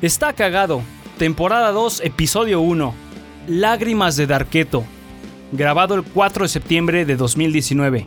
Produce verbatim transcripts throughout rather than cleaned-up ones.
Está cagado, temporada dos, episodio uno, Lágrimas de Darketo, grabado el cuatro de septiembre de dos mil diecinueve.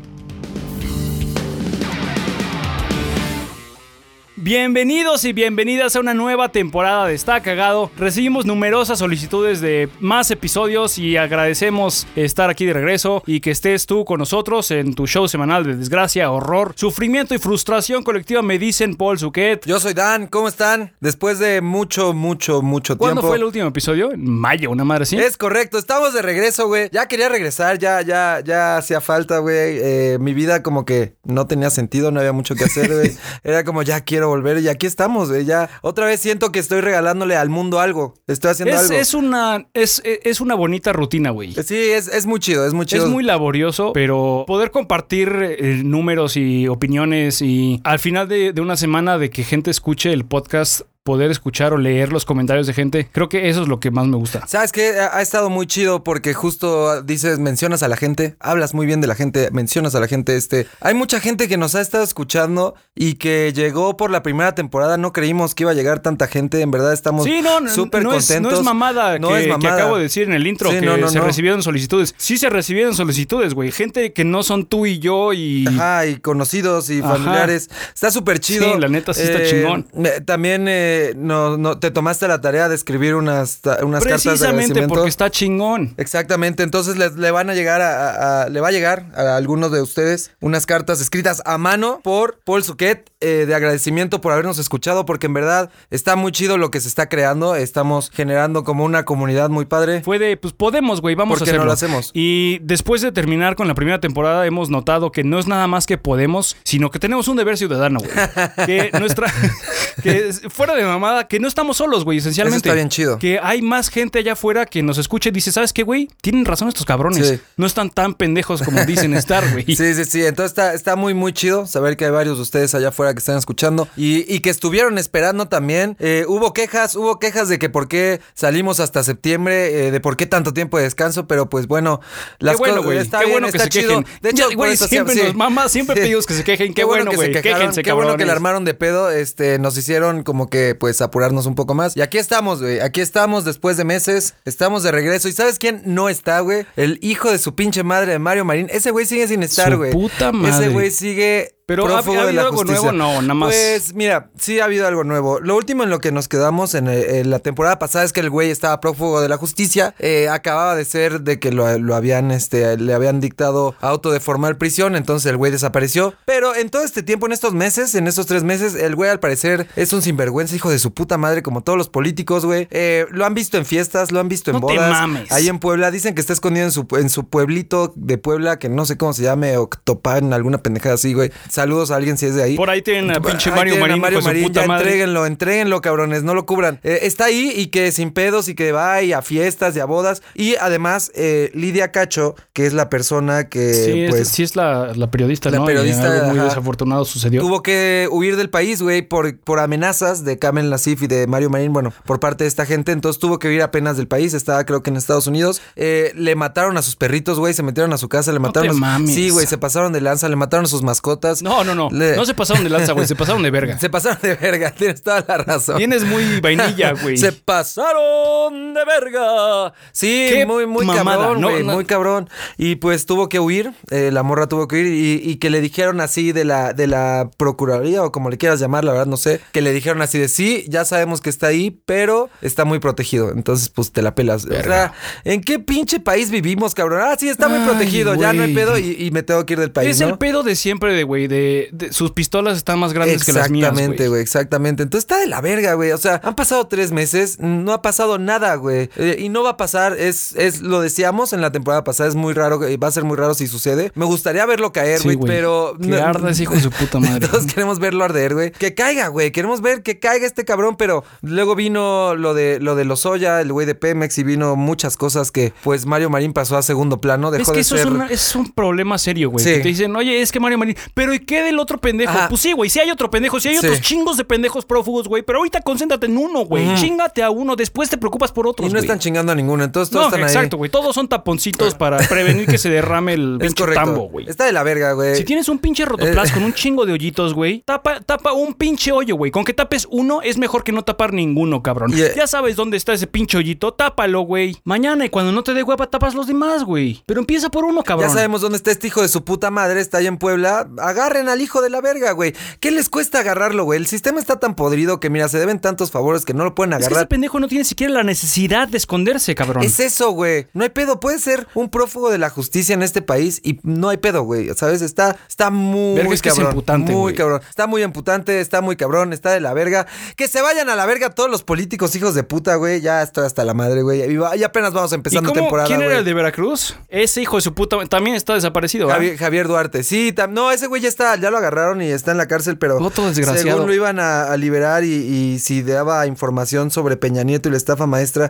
Bienvenidos y bienvenidas a una nueva temporada de Está Cagado. Recibimos numerosas solicitudes de más episodios y agradecemos estar aquí de regreso y que estés tú con nosotros en tu show semanal de desgracia, horror, sufrimiento y frustración colectiva. Me dicen Paul Suquet. Yo soy Dan, ¿cómo están? Después de mucho, mucho, mucho tiempo. ¿Cuándo fue el último episodio? En mayo, una madre así. Es correcto, estamos de regreso, güey. Ya quería regresar, ya, ya, ya hacía falta, güey. Eh, mi vida como que no tenía sentido, no había mucho que hacer, güey. Era como ya quiero volver y aquí estamos, güey. Ya otra vez siento que estoy regalándole al mundo algo. Estoy haciendo es, algo. Es una, es, es una bonita rutina, güey. Sí, es, es muy chido, es muy chido. Es muy laborioso, pero poder compartir eh, números y opiniones y al final de, de una semana de que gente escuche el podcast, poder escuchar o leer los comentarios de gente, creo que eso es lo que más me gusta. ¿Sabes qué? Ha estado muy chido porque justo dices, mencionas a la gente, hablas muy bien de la gente, mencionas a la gente, este... Hay mucha gente que nos ha estado escuchando y que llegó por la primera temporada, no creímos que iba a llegar tanta gente, en verdad estamos sí, no, súper no contentos. Es, no es mamada, no que, es mamada que acabo de decir en el intro, sí, que no, no, se no. recibieron solicitudes. Sí se recibieron solicitudes, güey. Gente que no son tú y yo y... Ajá, y conocidos y Ajá. familiares. Está súper chido. Sí, la neta sí está eh, chingón. También... Eh, No, no, te tomaste la tarea de escribir unas, unas cartas de agradecimiento. Precisamente porque está chingón. Exactamente, entonces le, le van a llegar a, a, a, le va a llegar a algunos de ustedes unas cartas escritas a mano por Paul Suquet eh, de agradecimiento por habernos escuchado, porque en verdad está muy chido lo que se está creando, estamos generando como una comunidad muy padre. Fue de, pues podemos, güey, vamos a hacerlo. ¿Por qué no lo hacemos? Y después de terminar con la primera temporada hemos notado que no es nada más que podemos, sino que tenemos un deber ciudadano, güey. Que nuestra, que fuera de mamada, que no estamos solos, güey, esencialmente. Eso está bien chido. Que hay más gente allá afuera que nos escucha y dice, ¿sabes qué, güey? Tienen razón estos cabrones. Sí. No están tan pendejos como dicen estar, güey. Sí, sí, sí. Entonces está, está muy, muy chido saber que hay varios de ustedes allá afuera que están escuchando y, y que estuvieron esperando también. Eh, hubo quejas, hubo quejas de que por qué salimos hasta septiembre, eh, de por qué tanto tiempo de descanso, pero pues bueno, las cosas... Qué bueno, güey. Qué bien, bueno que se chido. quejen. De hecho, güey, siempre nos sí. mamá, siempre sí. pedimos que se quejen. Qué, qué bueno, güey. Que Quéjense, qué cabrones. bueno que le armaron de pedo, este, nos hicieron como que, pues, apurarnos un poco más. Y aquí estamos, güey. Aquí estamos después de meses. Estamos de regreso. ¿Y sabes quién no está, güey? El hijo de su pinche madre de Mario Marín. Ese güey sigue sin estar, güey. Su puta madre. Ese güey sigue... Pero ¿ha, ¿ha habido algo nuevo? No, nada más. Pues mira, sí ha habido algo nuevo. Lo último en lo que nos quedamos en, en la temporada pasada es que el güey estaba prófugo de la justicia. Eh, acababa de ser de que lo, lo habían, este, le habían dictado auto de formal prisión. Entonces el güey desapareció. Pero en todo este tiempo, en estos meses, en estos tres meses, el güey al parecer es un sinvergüenza, hijo de su puta madre, como todos los políticos, güey. Eh, lo han visto en fiestas, lo han visto en no bodas. Te mames. Ahí en Puebla. Dicen que está escondido en su, en su pueblito de Puebla, que no sé cómo se llame, Octopan, alguna pendejada así, güey. Saludos a alguien si es de ahí. Por ahí tienen a pinche Mario Marín, Mario con su Marín, puta ya madre. Entréguenlo, entréguenlo, cabrones, no lo cubran. Eh, está ahí y que sin pedos y que va y a fiestas y a bodas. Y además, eh, Lidia Cacho, que es la persona que, sí, pues... Es, sí es la, la periodista, la ¿no? periodista, algo muy ajá, desafortunado sucedió. Tuvo que huir del país, güey, por, por amenazas de Kamel Nassif y de Mario Marín, bueno, por parte de esta gente. Entonces tuvo que huir apenas del país. Estaba, creo que en Estados Unidos. Eh, le mataron a sus perritos, güey. Se metieron a su casa, le mataron... No te a... mames. Sí, güey, se pasaron de lanza, le mataron a sus mascotas. No, no, no. Le... No se pasaron de lanza, güey. Se pasaron de verga. Se pasaron de verga. Tienes toda la razón. Tienes muy vainilla, güey. Se pasaron de verga. Sí, Qué muy, muy mamada. cabrón, no, güey. No. Muy cabrón. Y pues tuvo que huir. Eh, la morra tuvo que huir. Y, y que le dijeron así de la, de la procuraduría o como le quieras llamar, la verdad, no sé. Que le dijeron así de sí, ya sabemos que está ahí, pero está muy protegido. Entonces, pues te la pelas. Verga. O sea, ¿en qué pinche país vivimos, cabrón? Ah, sí, está muy Ay, protegido. Wey. Ya no hay pedo y, y me tengo que ir del país. Es ¿no? el pedo de siempre, de güey. De, de sus pistolas están más grandes que las mías, Exactamente, güey, exactamente. Entonces está de la verga, güey. O sea, han pasado tres meses, no ha pasado nada, güey. Eh, y no va a pasar, es, es, lo decíamos en la temporada pasada, es muy raro, va a ser muy raro si sucede. Me gustaría verlo caer, güey, sí, pero... Que no, arda ese hijo de su puta madre. Todos queremos verlo arder, güey. Que caiga, güey. Queremos ver que caiga este cabrón, pero luego vino lo de lo de Lozoya, el güey de Pemex, y vino muchas cosas que, pues, Mario Marín pasó a segundo plano. Dejó es que de eso ser... es, una, es un problema serio, güey. Sí. Que te dicen, oye, es que Mario Marín... Pero ¿y ¿qué del otro pendejo? Ajá. Pues sí, güey, sí hay otro pendejo, sí hay Sí. otros chingos de pendejos prófugos, güey, pero ahorita concéntrate en uno, güey. Ujú. Chíngate a uno, después te preocupas por otros, Y no güey. están chingando a ninguno, entonces todos No, están ahí. exacto, güey. Todos son taponcitos para prevenir que se derrame el Es pinche correcto. tambo, güey. Está de la verga, güey. Si tienes un pinche rotoplas Eh. con un chingo de hoyitos, güey, tapa, tapa un pinche hoyo, güey. Con que tapes uno es mejor que no tapar ninguno, cabrón. Y, eh, Ya sabes dónde está ese pinche hoyito, tápalo, güey. Mañana y cuando no te dé hueva, tapas los demás, güey. Pero empieza por uno, cabrón. Ya sabemos dónde está este hijo de su puta madre, está ahí en Puebla. Agarren al hijo de la verga, güey. ¿Qué les cuesta agarrarlo, güey? El sistema está tan podrido que, mira, se deben tantos favores que no lo pueden Es que ese agarrar. pendejo no tiene siquiera la necesidad de esconderse, cabrón. Es eso, güey. No hay pedo. Puede ser un prófugo de la justicia en este país y no hay pedo, güey. ¿Sabes? Está, está muy Verga, es que es cabrón. emputante, muy güey. cabrón. Está muy emputante, está muy cabrón, está de la verga. Que se vayan a la verga todos los políticos hijos de puta, güey. Ya estoy hasta la madre, güey. Y va- y apenas vamos ¿Y empezando cómo? temporada, ¿Quién era güey. el de Veracruz? Ese hijo de su puta también está desaparecido, ¿verdad? Javier, Javier Duarte, sí, tam- no, ese güey ya está, ya lo agarraron y está en la cárcel, pero Otro desgraciado. según lo iban a, a liberar y, y si daba información sobre Peña Nieto y la estafa maestra,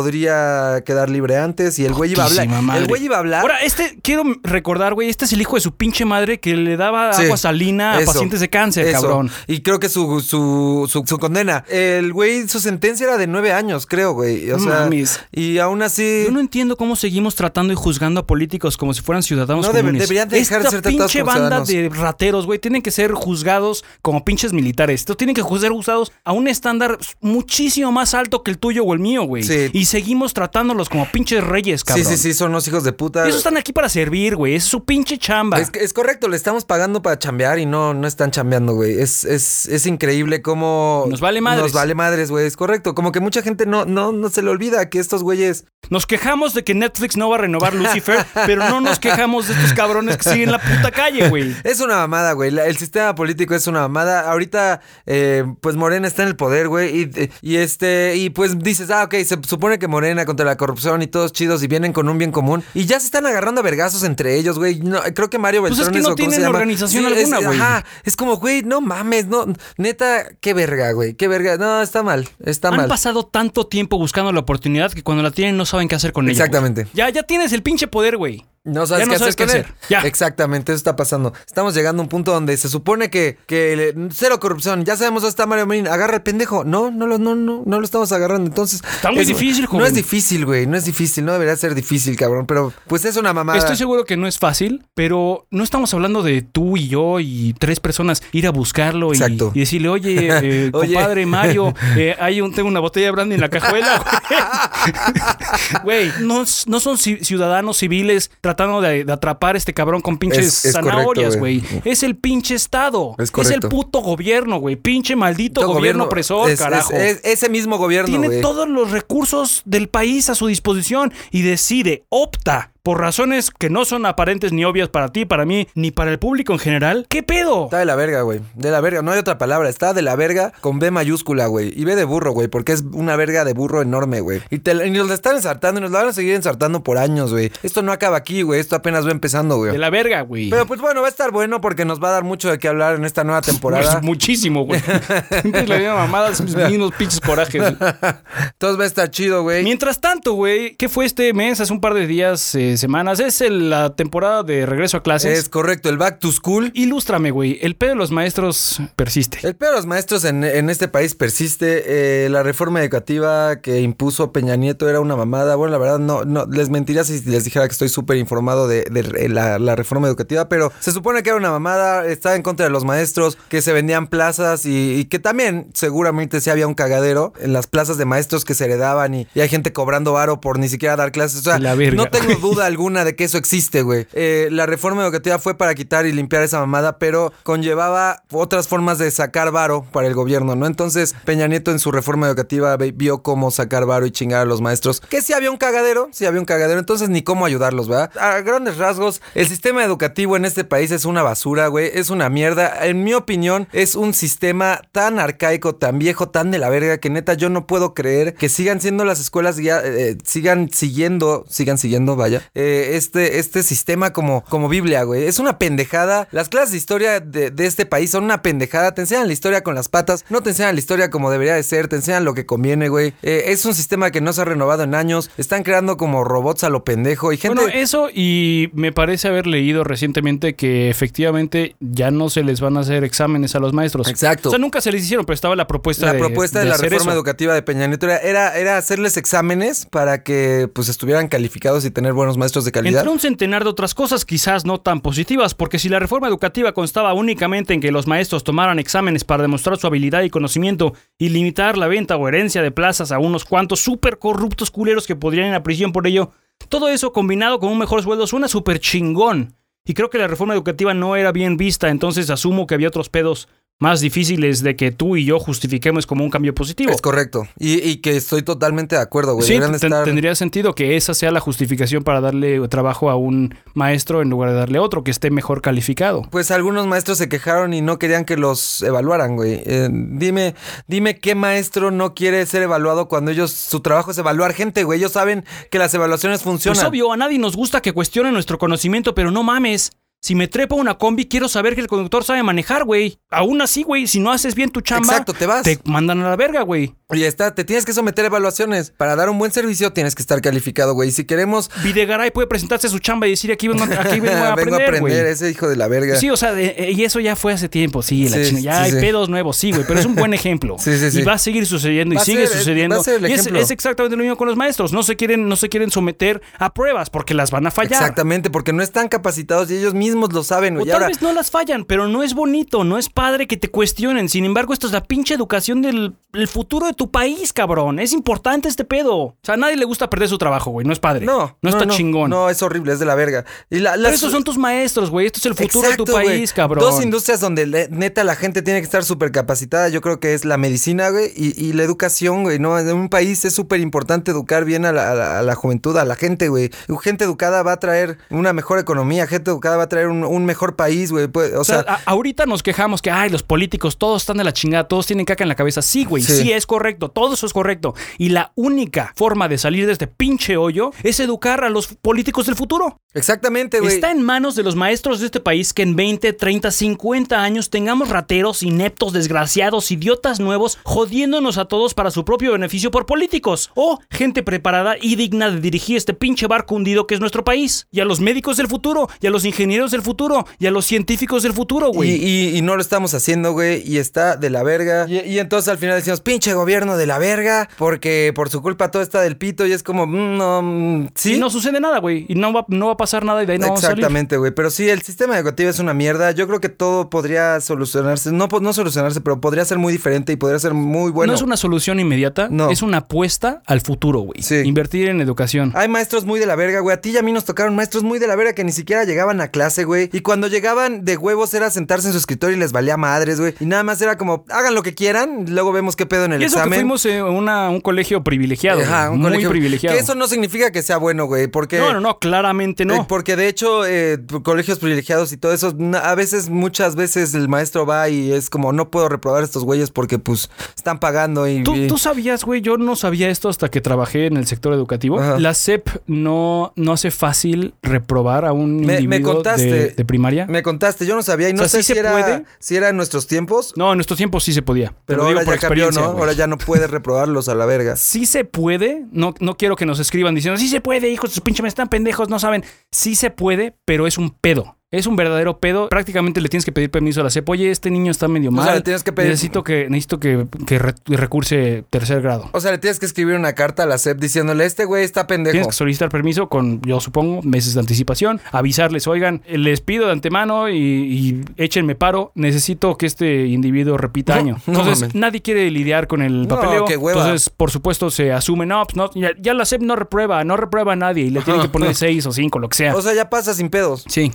podría quedar libre antes y el güey iba a hablar. Putísima madre. El güey iba a hablar. Ahora, este, quiero recordar, güey, este es el hijo de su pinche madre que le daba Sí, agua salina a eso, pacientes de cáncer, eso. cabrón. Y creo que su, su, su, su condena. El güey, su sentencia era de nueve años, creo, güey. O No sea, mames. y aún así. Yo no entiendo cómo seguimos tratando y juzgando a políticos como si fueran ciudadanos No, debe- comunes. deberían de dejar de Esta ser tratados pinche como banda ciudadanos. de rateros, güey, tienen que ser juzgados como pinches militares. Estos tienen que ser juzgados a un estándar muchísimo más alto que el tuyo o el mío, güey. Sí. Y seguimos tratándolos como pinches reyes, Sí, cabrón. sí, sí, son unos hijos de puta. Esos están aquí para servir, güey. Es su pinche chamba. Es, es correcto, le estamos pagando para chambear y no, no están chambeando, güey. Es, es, es increíble cómo... Nos vale madres. Nos vale madres, güey. Es correcto. Como que mucha gente no, no, no se le olvida que estos güeyes... Nos quejamos de que Netflix no va a renovar Lucifer, pero no nos quejamos de estos cabrones que siguen la puta calle, güey. Es una mamada, güey. La- El sistema político es una mamada. Ahorita, eh, pues Morena está en el poder, güey. Y, y este, y pues dices, ah, ok, se supone que Morena contra la corrupción y todos chidos y vienen con un bien común. Y ya se están agarrando a vergazos entre ellos, güey. No, creo que Mario Pues es Beltrones que no o cómo se tienen llama. organización Sí, alguna, es- güey. Ajá. Es como, güey, no mames, no. Neta, qué verga, güey. Qué verga. No, está mal. Está Han mal. pasado tanto tiempo buscando la oportunidad que cuando la tienen no saben qué hacer con ella. Exactamente. güey. Ya, ya tienes el pinche poder, güey. No sabes, Ya no qué, sabes hacer qué con hacer. él. Ya. Exactamente, eso está pasando. Estamos llegando a un punto donde se supone que, que le- cero corrupción. Ya sabemos dónde está Mario Marín. Agarra al pendejo. No, no lo, no, no, no lo estamos agarrando. Entonces. Está muy difícil, No joven. es difícil, güey. No es difícil. No debería ser difícil, cabrón. Pero pues es una mamada. Estoy seguro que no es fácil, pero no estamos hablando de tú y yo y tres personas ir a buscarlo y, Exacto. y decirle, oye, eh, Oye. compadre Mario, eh, hay un, tengo una botella de brandy en la cajuela, güey. Güey, no, no son ci- ciudadanos civiles tratando de, de atrapar a este cabrón con pinches Es- es zanahorias, correcto, güey. güey. Es el pinche Estado. Es Es, correcto. el puto gobierno, güey. Pinche maldito Todo gobierno, opresor, es- es- carajo. es- ese mismo gobierno, Tiene güey. todos los recursos del país a su disposición y decide, opta por razones que no son aparentes ni obvias para ti, para mí, ni para el público en general. ¿Qué pedo? Está de la verga, güey. De la verga. No hay otra palabra. Está de la verga con B mayúscula, güey. Y B de burro, güey. Porque es una verga de burro enorme, güey. Y, te, la- y nos la están ensartando y nos la van a seguir ensartando por años, güey. Esto no acaba aquí, güey. Esto apenas va empezando, güey. De la verga, güey. Pero pues bueno, va a estar bueno porque nos va a dar mucho de qué hablar en esta nueva temporada. Pues, muchísimo, güey. Siempre es la misma mamada, mis mismos pinches corajes. Entonces va a estar chido, güey. Mientras tanto, güey, ¿qué fue este mes? Hace un par de días, eh, semanas. Es el- la temporada de regreso a clases. Es correcto, el back to school. Ilústrame, güey. El pedo de los maestros persiste. El peor de los maestros en, en este país persiste. Eh, la reforma educativa que impuso Peña Nieto era una mamada. Bueno, la verdad, no, no les mentiría si les dijera que estoy súper informado de, de la, la reforma educativa, pero se supone que era una mamada. Estaba en contra de los maestros, que se vendían plazas y, y que también seguramente sí había un cagadero en las plazas de maestros que se heredaban y, y hay gente cobrando varo por ni siquiera dar clases. O sea, La verga. no tengo duda alguna de que eso existe, güey. Eh, la reforma educativa fue para quitar y limpiar esa mamada, pero conllevaba otras formas de sacar varo para el gobierno, ¿no? Entonces, Peña Nieto en su reforma educativa ve- vio cómo sacar varo y chingar a los maestros. Que sí había un cagadero, sí había un cagadero, entonces ni cómo ayudarlos, ¿verdad? A grandes rasgos, el sistema educativo en este país es una basura, güey. Es una mierda. En mi opinión, es un sistema tan arcaico, tan viejo, tan de la verga, que neta yo no puedo creer que sigan siendo las escuelas, ya, eh, sigan siguiendo, sigan siguiendo, vaya, eh, este, este sistema como, como Biblia, güey. Es una pendejada. Las clases de historia de, de este país son una pendejada. Te enseñan la historia con las patas, no te enseñan la historia como debería de ser, te enseñan lo que conviene, güey. Eh, es un sistema que no se ha renovado en años. Están creando como robots a lo pendejo y gente... Bueno, eso, y me parece haber leído recientemente que efectivamente ya no se les van a hacer exámenes a los maestros. Exacto. O sea, nunca se les hicieron, pero estaba la propuesta la de La propuesta de, de la reforma eso. educativa de Peña Nieto era, era hacerles exámenes para que pues estuvieran calificados y tener buenos maestros de calidad. Entre un centenar de otras cosas quizás no tan positivas, porque si la reforma educativa constaba únicamente en que los maestros tomaran exámenes para demostrar su habilidad y conocimiento y limitar la venta o herencia de plazas a unos cuantos súper corruptos culeros que podrían ir a prisión por ello, todo eso combinado con un mejor sueldo suena súper chingón. Y creo que la reforma educativa no era bien vista, entonces asumo que había otros pedos más difíciles de que tú y yo justifiquemos como un cambio positivo. Es correcto. Y, y que estoy totalmente de acuerdo, güey. Sí, ten, estar... tendría sentido que esa sea la justificación para darle trabajo a un maestro en lugar de darle a otro que esté mejor calificado. Pues algunos maestros se quejaron y no querían que los evaluaran, güey. Eh, dime, dime qué maestro no quiere ser evaluado cuando ellos, su trabajo es evaluar gente, güey. Ellos saben que las evaluaciones funcionan. Pues obvio, a nadie nos gusta que cuestionen nuestro conocimiento, pero no mames. Si me trepo a una combi, quiero saber que el conductor sabe manejar, güey. Aún así, güey, si no haces bien tu chamba... Exacto, te vas. Te mandan a la verga, güey. Y está, te tienes que someter a evaluaciones. Para dar un buen servicio tienes que estar calificado, güey. Si queremos... Videgaray puede presentarse a su chamba y decir, aquí vengo, aquí vengo a aprender, vengo a aprender, güey. Ese hijo de la verga. Sí, o sea, de, y eso ya fue hace tiempo, sí, la sí, china. Ya sí, hay sí. pedos nuevos, sí, güey, pero es un buen ejemplo. sí, sí, sí. Y va a seguir sucediendo y va sigue ser, sucediendo. Va a ser el y es, ejemplo. es exactamente lo mismo con los maestros. No se quieren, no se quieren someter a pruebas porque las van a fallar. Exactamente, porque no están capacitados y ellos mismos lo saben, güey. O tal ahora... vez no las fallan, pero no es bonito, no es padre que te cuestionen. Sin embargo, esto es la pinche educación del el futuro de tu país, cabrón. Es importante este pedo. O sea, a nadie le gusta perder su trabajo, güey. No es padre. No. No, no está no, chingón. No, es horrible, es de la verga. Y la, las... Pero esos son tus maestros, güey. Esto es el futuro Exacto, de tu país, güey. cabrón. Dos industrias donde le, neta la gente tiene que estar súper capacitada. Yo creo que es la medicina, güey, y, y la educación, güey, ¿no? En un país es súper importante educar bien a la, a, la, a la juventud, a la gente, güey. Gente educada va a traer una mejor economía. Gente educada va a traer un, un mejor país, güey. Pues, o, o sea, sea a, ahorita nos quejamos que, ay, los políticos todos están de la chingada, todos tienen caca en la cabeza. Sí, güey, sí. sí, es correcto. Todo eso es correcto. Y la única forma de salir de este pinche hoyo es educar a los políticos del futuro. Exactamente, güey. Está en manos de los maestros de este país que en veinte, treinta, cincuenta años tengamos rateros, ineptos, desgraciados, idiotas nuevos, jodiéndonos a todos para su propio beneficio por políticos. O gente preparada y digna de dirigir este pinche barco hundido que es nuestro país. Y a los médicos del futuro, y a los ingenieros del futuro, y a los científicos del futuro, güey. Y, y, y no lo estamos haciendo, güey, y está de la verga. Y, y entonces al final decimos, pinche gobierno de la verga, porque por su culpa todo está del pito y es como, mm, no, mm, sí. Y no sucede nada, güey, y no va, no va a pasar nada y de ahí no vamos a salir. Exactamente, güey, pero sí, el sistema educativo es una mierda. Yo creo que todo podría solucionarse, no, no solucionarse, pero podría ser muy diferente y podría ser muy bueno. No es una solución inmediata, no. Es una apuesta al futuro, güey. Sí. Invertir en educación. Hay maestros muy de la verga, güey. A ti y a mí nos tocaron maestros muy de la verga que ni siquiera llegaban a clase, güey. Y cuando llegaban de huevos era sentarse en su escritorio y les valía madres, güey. Y nada más era como, hagan lo que quieran, luego vemos qué pedo en el y eso examen. Que fuimos en una, un colegio privilegiado. Ajá, un muy colegio privilegiado. Que eso no significa que sea bueno, güey, porque... No, no, no, claramente no. Eh, porque de hecho, eh, colegios privilegiados y todo eso, a veces, muchas veces el maestro va y es como, no puedo reprobar a estos güeyes porque, pues, están pagando y... ¿Tú, y... tú sabías, güey, yo no sabía esto hasta que trabajé en el sector educativo. Ajá. La S E P no, no hace fácil reprobar a un me, individuo me contaste, de, de primaria. Me contaste, yo no sabía y no o sea, sé ¿sí si, era, puede? si era en nuestros tiempos. No, en nuestros tiempos sí se podía. Pero ahora ya cambió, ¿no? Güey. Ahora ya no puedes reprobarlos a la verga. Sí se puede, no, no quiero que nos escriban diciendo, sí se puede, hijos de su pinche me están pendejos, no saben. Sí se puede, pero es un pedo. Es un verdadero pedo. Prácticamente le tienes que pedir permiso a la S E P. Oye, este niño está medio mal. O sea, le tienes que pedir... Necesito que, necesito que, que re, recurse tercer grado. O sea, le tienes que escribir una carta a la S E P diciéndole, este güey está pendejo. Tienes que solicitar permiso con, yo supongo, meses de anticipación. Avisarles, oigan, les pido de antemano y, y échenme paro. Necesito que este individuo repita no, año. No, Entonces, man. nadie quiere lidiar con el papeleo. No, qué hueva. Entonces, por supuesto, se asume, no, pues no, ya, ya la S E P no reprueba, no reprueba a nadie y le tienen que poner seis o cinco, lo que sea. O sea, ya pasa sin pedos. Sí. Órale.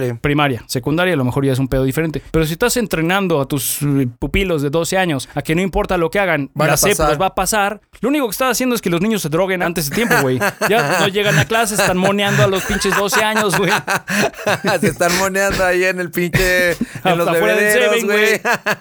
madre. Primaria. Secundaria a lo mejor ya es un pedo diferente. Pero si estás entrenando a tus pupilos de doce años a que no importa lo que hagan, Van la a SEP pasar. los va a pasar, lo único que estás haciendo es que los niños se droguen antes de tiempo, güey. Ya no llegan a clase, están moneando a los pinches doce años, güey. Se están moneando ahí en el pinche... en los Afuera del bebederos, Seven, güey.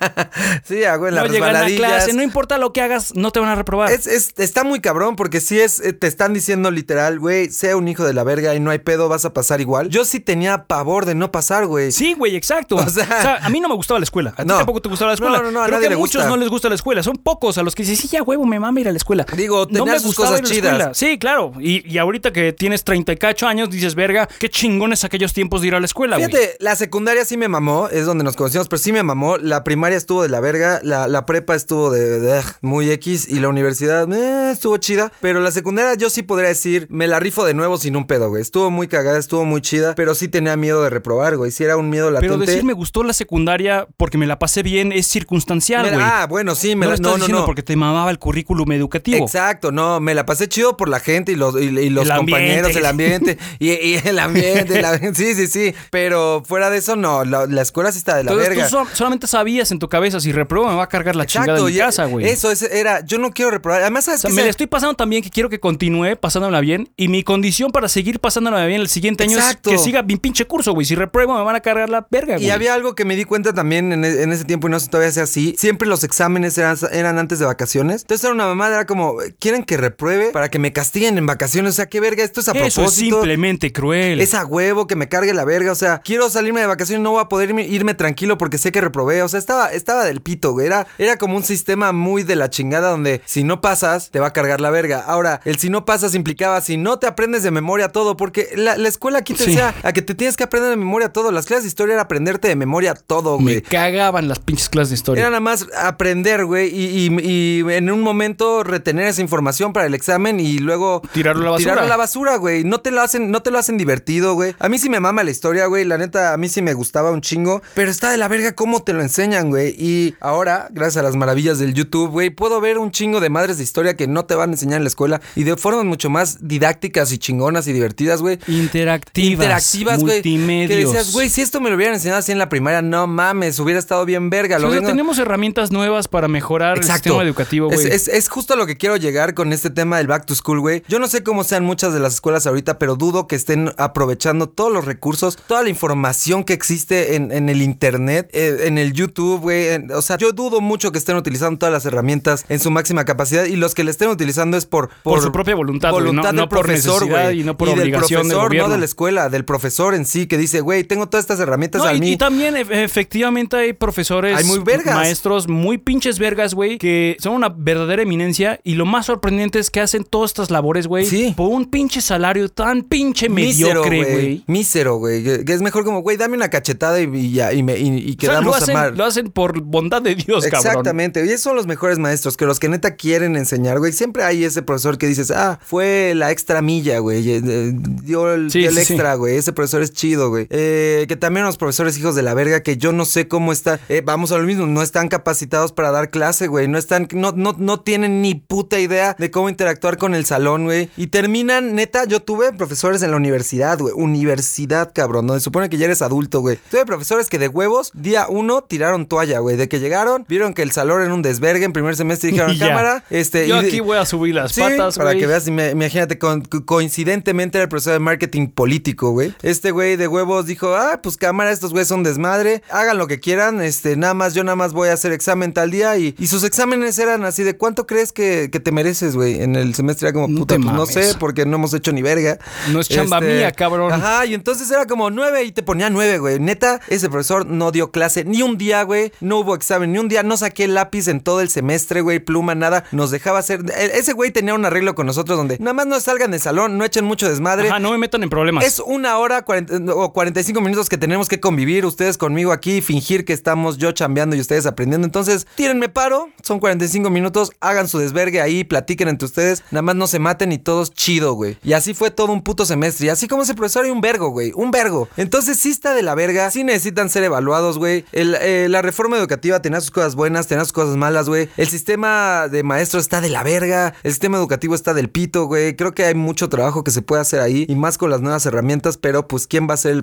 Sí, ah, güey, en No las llegan a resbaladillas. clase, no importa lo que hagas, no te van a reprobar. Es, es, está muy cabrón porque sí es, eh, te están diciendo literal, güey, sea un hijo de la verga y no hay pedo, vas a pasar igual. Yo sí tenía pavor de no pasar, güey. Sí, güey, exacto. O sea- O sea, a mí no me gustaba la escuela. A ti No. tampoco te gustaba la escuela. No, no, no, a Creo nadie que a le muchos gusta. no les gusta la escuela. Son pocos a los que dicen, sí, ya huevo, me mama ir a la escuela. Digo, no tener me sus gustaba cosas ir a la chidas. escuela. Sí, claro. Y, y ahorita que tienes treinta y cacho años, dices, verga, qué chingones aquellos tiempos de ir a la escuela, güey. Fíjate, la secundaria sí me mamó, es donde nos conocimos, pero sí me mamó. La primaria estuvo de la verga, la, la prepa estuvo de, de, de muy X y la universidad eh, estuvo chida. Pero la secundaria yo sí podría decir, me la rifo de nuevo sin un pedo, güey. Estuvo muy cagada, estuvo muy chida, pero sí tenía miedo de reprobar, güey. Sí era un miedo latente. Pero decir me gustó la secundaria porque me la pasé bien es circunstancial, Me- güey. ah, bueno, sí, me no la lo estás no, no, diciendo no. porque te mamaba el currículum educativo. Exacto, no, me la pasé chido por la gente y los, y, y los El compañeros, ambiente. el ambiente, y, y el ambiente, la- sí, sí, sí, pero fuera de eso, no, la, la escuela sí está de la Entonces verga. tú so- solamente sabías en tu cabeza, si repruebo me va a cargar la chingada Exacto, de mi y casa, güey. eso ese era, yo no quiero reprobar, además, ¿sabes O sea, qué? me Se- la estoy pasando también que quiero que continúe pasándola bien. Y mi condición para seguir pasándola bien el siguiente año Exacto. es que siga mi pinche curso, güey. Si repruebo, me van a cargar la verga, güey. Y había algo que me di cuenta también en, e- en ese tiempo, y no sé si todavía sea así. Siempre los exámenes eran, eran antes de vacaciones. Entonces era una mamada, era como, ¿quieren que repruebe para que me castiguen en vacaciones? O sea, qué verga, esto es a Eso es propósito. simplemente cruel. Es a huevo que me cargue la verga. O sea, quiero salirme de vacaciones, no voy a poder irme, irme tranquilo porque sé que reprobé. O sea, estaba, estaba del pito, güey. Era, era como un sistema muy de la chingada donde si no pasas, te va a cargar la verga. Ahora, el si no pasas implicaba si no te aprendes de memoria todo, porque la, la escuela aquí te Sí. decía a que te tienes que aprender de memoria todo. Las clases de historia era aprenderte de memoria todo, Me güey. cagaban las pinches clases de historia. Era nada más aprender, güey, y, y- y en un momento retener esa información para el examen y luego Tirarlo a la basura. Tirarlo a la basura, güey. No te lo hacen, no te lo hacen divertido, güey. A mí sí me mama la historia, güey. La neta, a mí sí me gustaba un chingo. Pero está de la verga cómo te lo enseñan, güey. Y ahora, gracias a las maravillas del YouTube, güey, puedo ver un chingo de madres de historia que no te van a enseñar en la escuela y de formas mucho más didácticas y chingonas y divertidas, güey. Interactivas. Interactivas, güey. Multimedios. Que decías, güey, si esto me lo hubieran enseñado así en la primaria, no mames, hubiera estado bien verga. Lo O sea, vengo- tenemos herramientas nuevas para mejorar el sistema educativo, Es, güey. es, es justo a lo que quiero llegar con este tema del back to school, güey. Yo no sé cómo sean muchas de las escuelas ahorita, pero dudo que estén aprovechando todos los recursos, toda la información que existe en, en el internet, eh, en el YouTube, güey. en- O sea, yo dudo mucho que estén utilizando todas las herramientas en su máxima capacidad y los que le estén utilizando es por... Por su propia voluntad, güey, no- del no por profesor, necesidad güey. y no por del obligación del profesor, gobierno. no de la escuela, del profesor en sí, que dice, güey, tengo todas estas herramientas No, a y, mí. y también e- efectivamente hay profesores, Hay muy vergas. maestros muy pinches vergas, güey, que son una verdadera eminencia y lo más sorprendente es que hacen todas estas labores, güey, Sí. por un pinche salario tan pinche Mísero, mediocre, güey. Mísero, güey. Que, que es mejor como, güey, dame una cachetada y, y ya, y, me, y, y O sea, lo quedamos a hacen, mal. lo hacen por bondad de Dios, cabrón. Exactamente, y esos son los mejores maestros, que los que neta quieren enseñar, güey. Siempre hay ese profesor que dices, ah, fue la extra milla, güey. eh, eh, Dio el, Sí, el sí, extra, güey. Ese profesor es chido, güey. Eh, que también los profesores hijos de la verga, que yo no sé cómo están. Eh, vamos a lo mismo, no están capacitados para dar clase, güey. No están, no, no, no tienen ni puta idea de cómo interactuar con el salón, güey. Y terminan, neta, yo tuve profesores en la universidad, güey. Universidad, cabrón, donde supone que ya eres adulto, güey. Tuve profesores que de huevos, día uno, tiraron toalla, güey. De que llegaron, vieron que el salón era un desvergue en primer semestre y dijeron, Y ya. cámara, este... Yo y de- aquí voy a subir las Sí, patas, para güey. que veas, ima- imagínate, con- co- coincidentemente era el profesor de marketing político, güey. Este güey de huevos dijo, ah, pues cámara, estos güeyes son desmadre, hagan lo que quieran, este, nada más, yo nada más voy a hacer examen tal día y, y sus exámenes eran así de, ¿cuánto crees que, que te mereces, güey? En el semestre era como, No puta, te pues no mames. sé, porque no hemos hecho ni verga. No es chamba Este, mía, cabrón. Ajá, y entonces era como nueve y te ponía nueve, güey. Neta, ese profesor no dio clase ni un día, güey. No hubo examen ni un día. No saqué el lápiz en todo el semestre, güey. Pluma, nada. Nos dejaba hacer... e- Ese güey tenía un arreglo con nosotros donde nada más no salgan del salón, no echen mucho desmadre. Ajá, no me metan en problemas. Es una hora cuarenta, o cuarenta y cinco minutos que tenemos que convivir ustedes conmigo aquí, fingir que estamos yo chambeando y ustedes aprendiendo. Entonces, tírenme paro, son cuarenta y cinco minutos, hagan su desvergue ahí, platiquen entre ustedes, nada más no se maten y todos chido, güey. Y así fue todo un puto semestre. Y así como ese profesor hay un vergo, güey, un vergo. Entonces sí está de la verga, sí necesitan ser evaluados, güey. El, eh, la reforma educativa tenía sus cosas buenas, tenía sus cosas malas, güey. El sistema de maestros está de la verga, el sistema educativo está del pito, güey. Creo que hay mucho trabajo que se puede hacer ahí y más con las nuevas herramientas, pero pues ¿quién va a ser el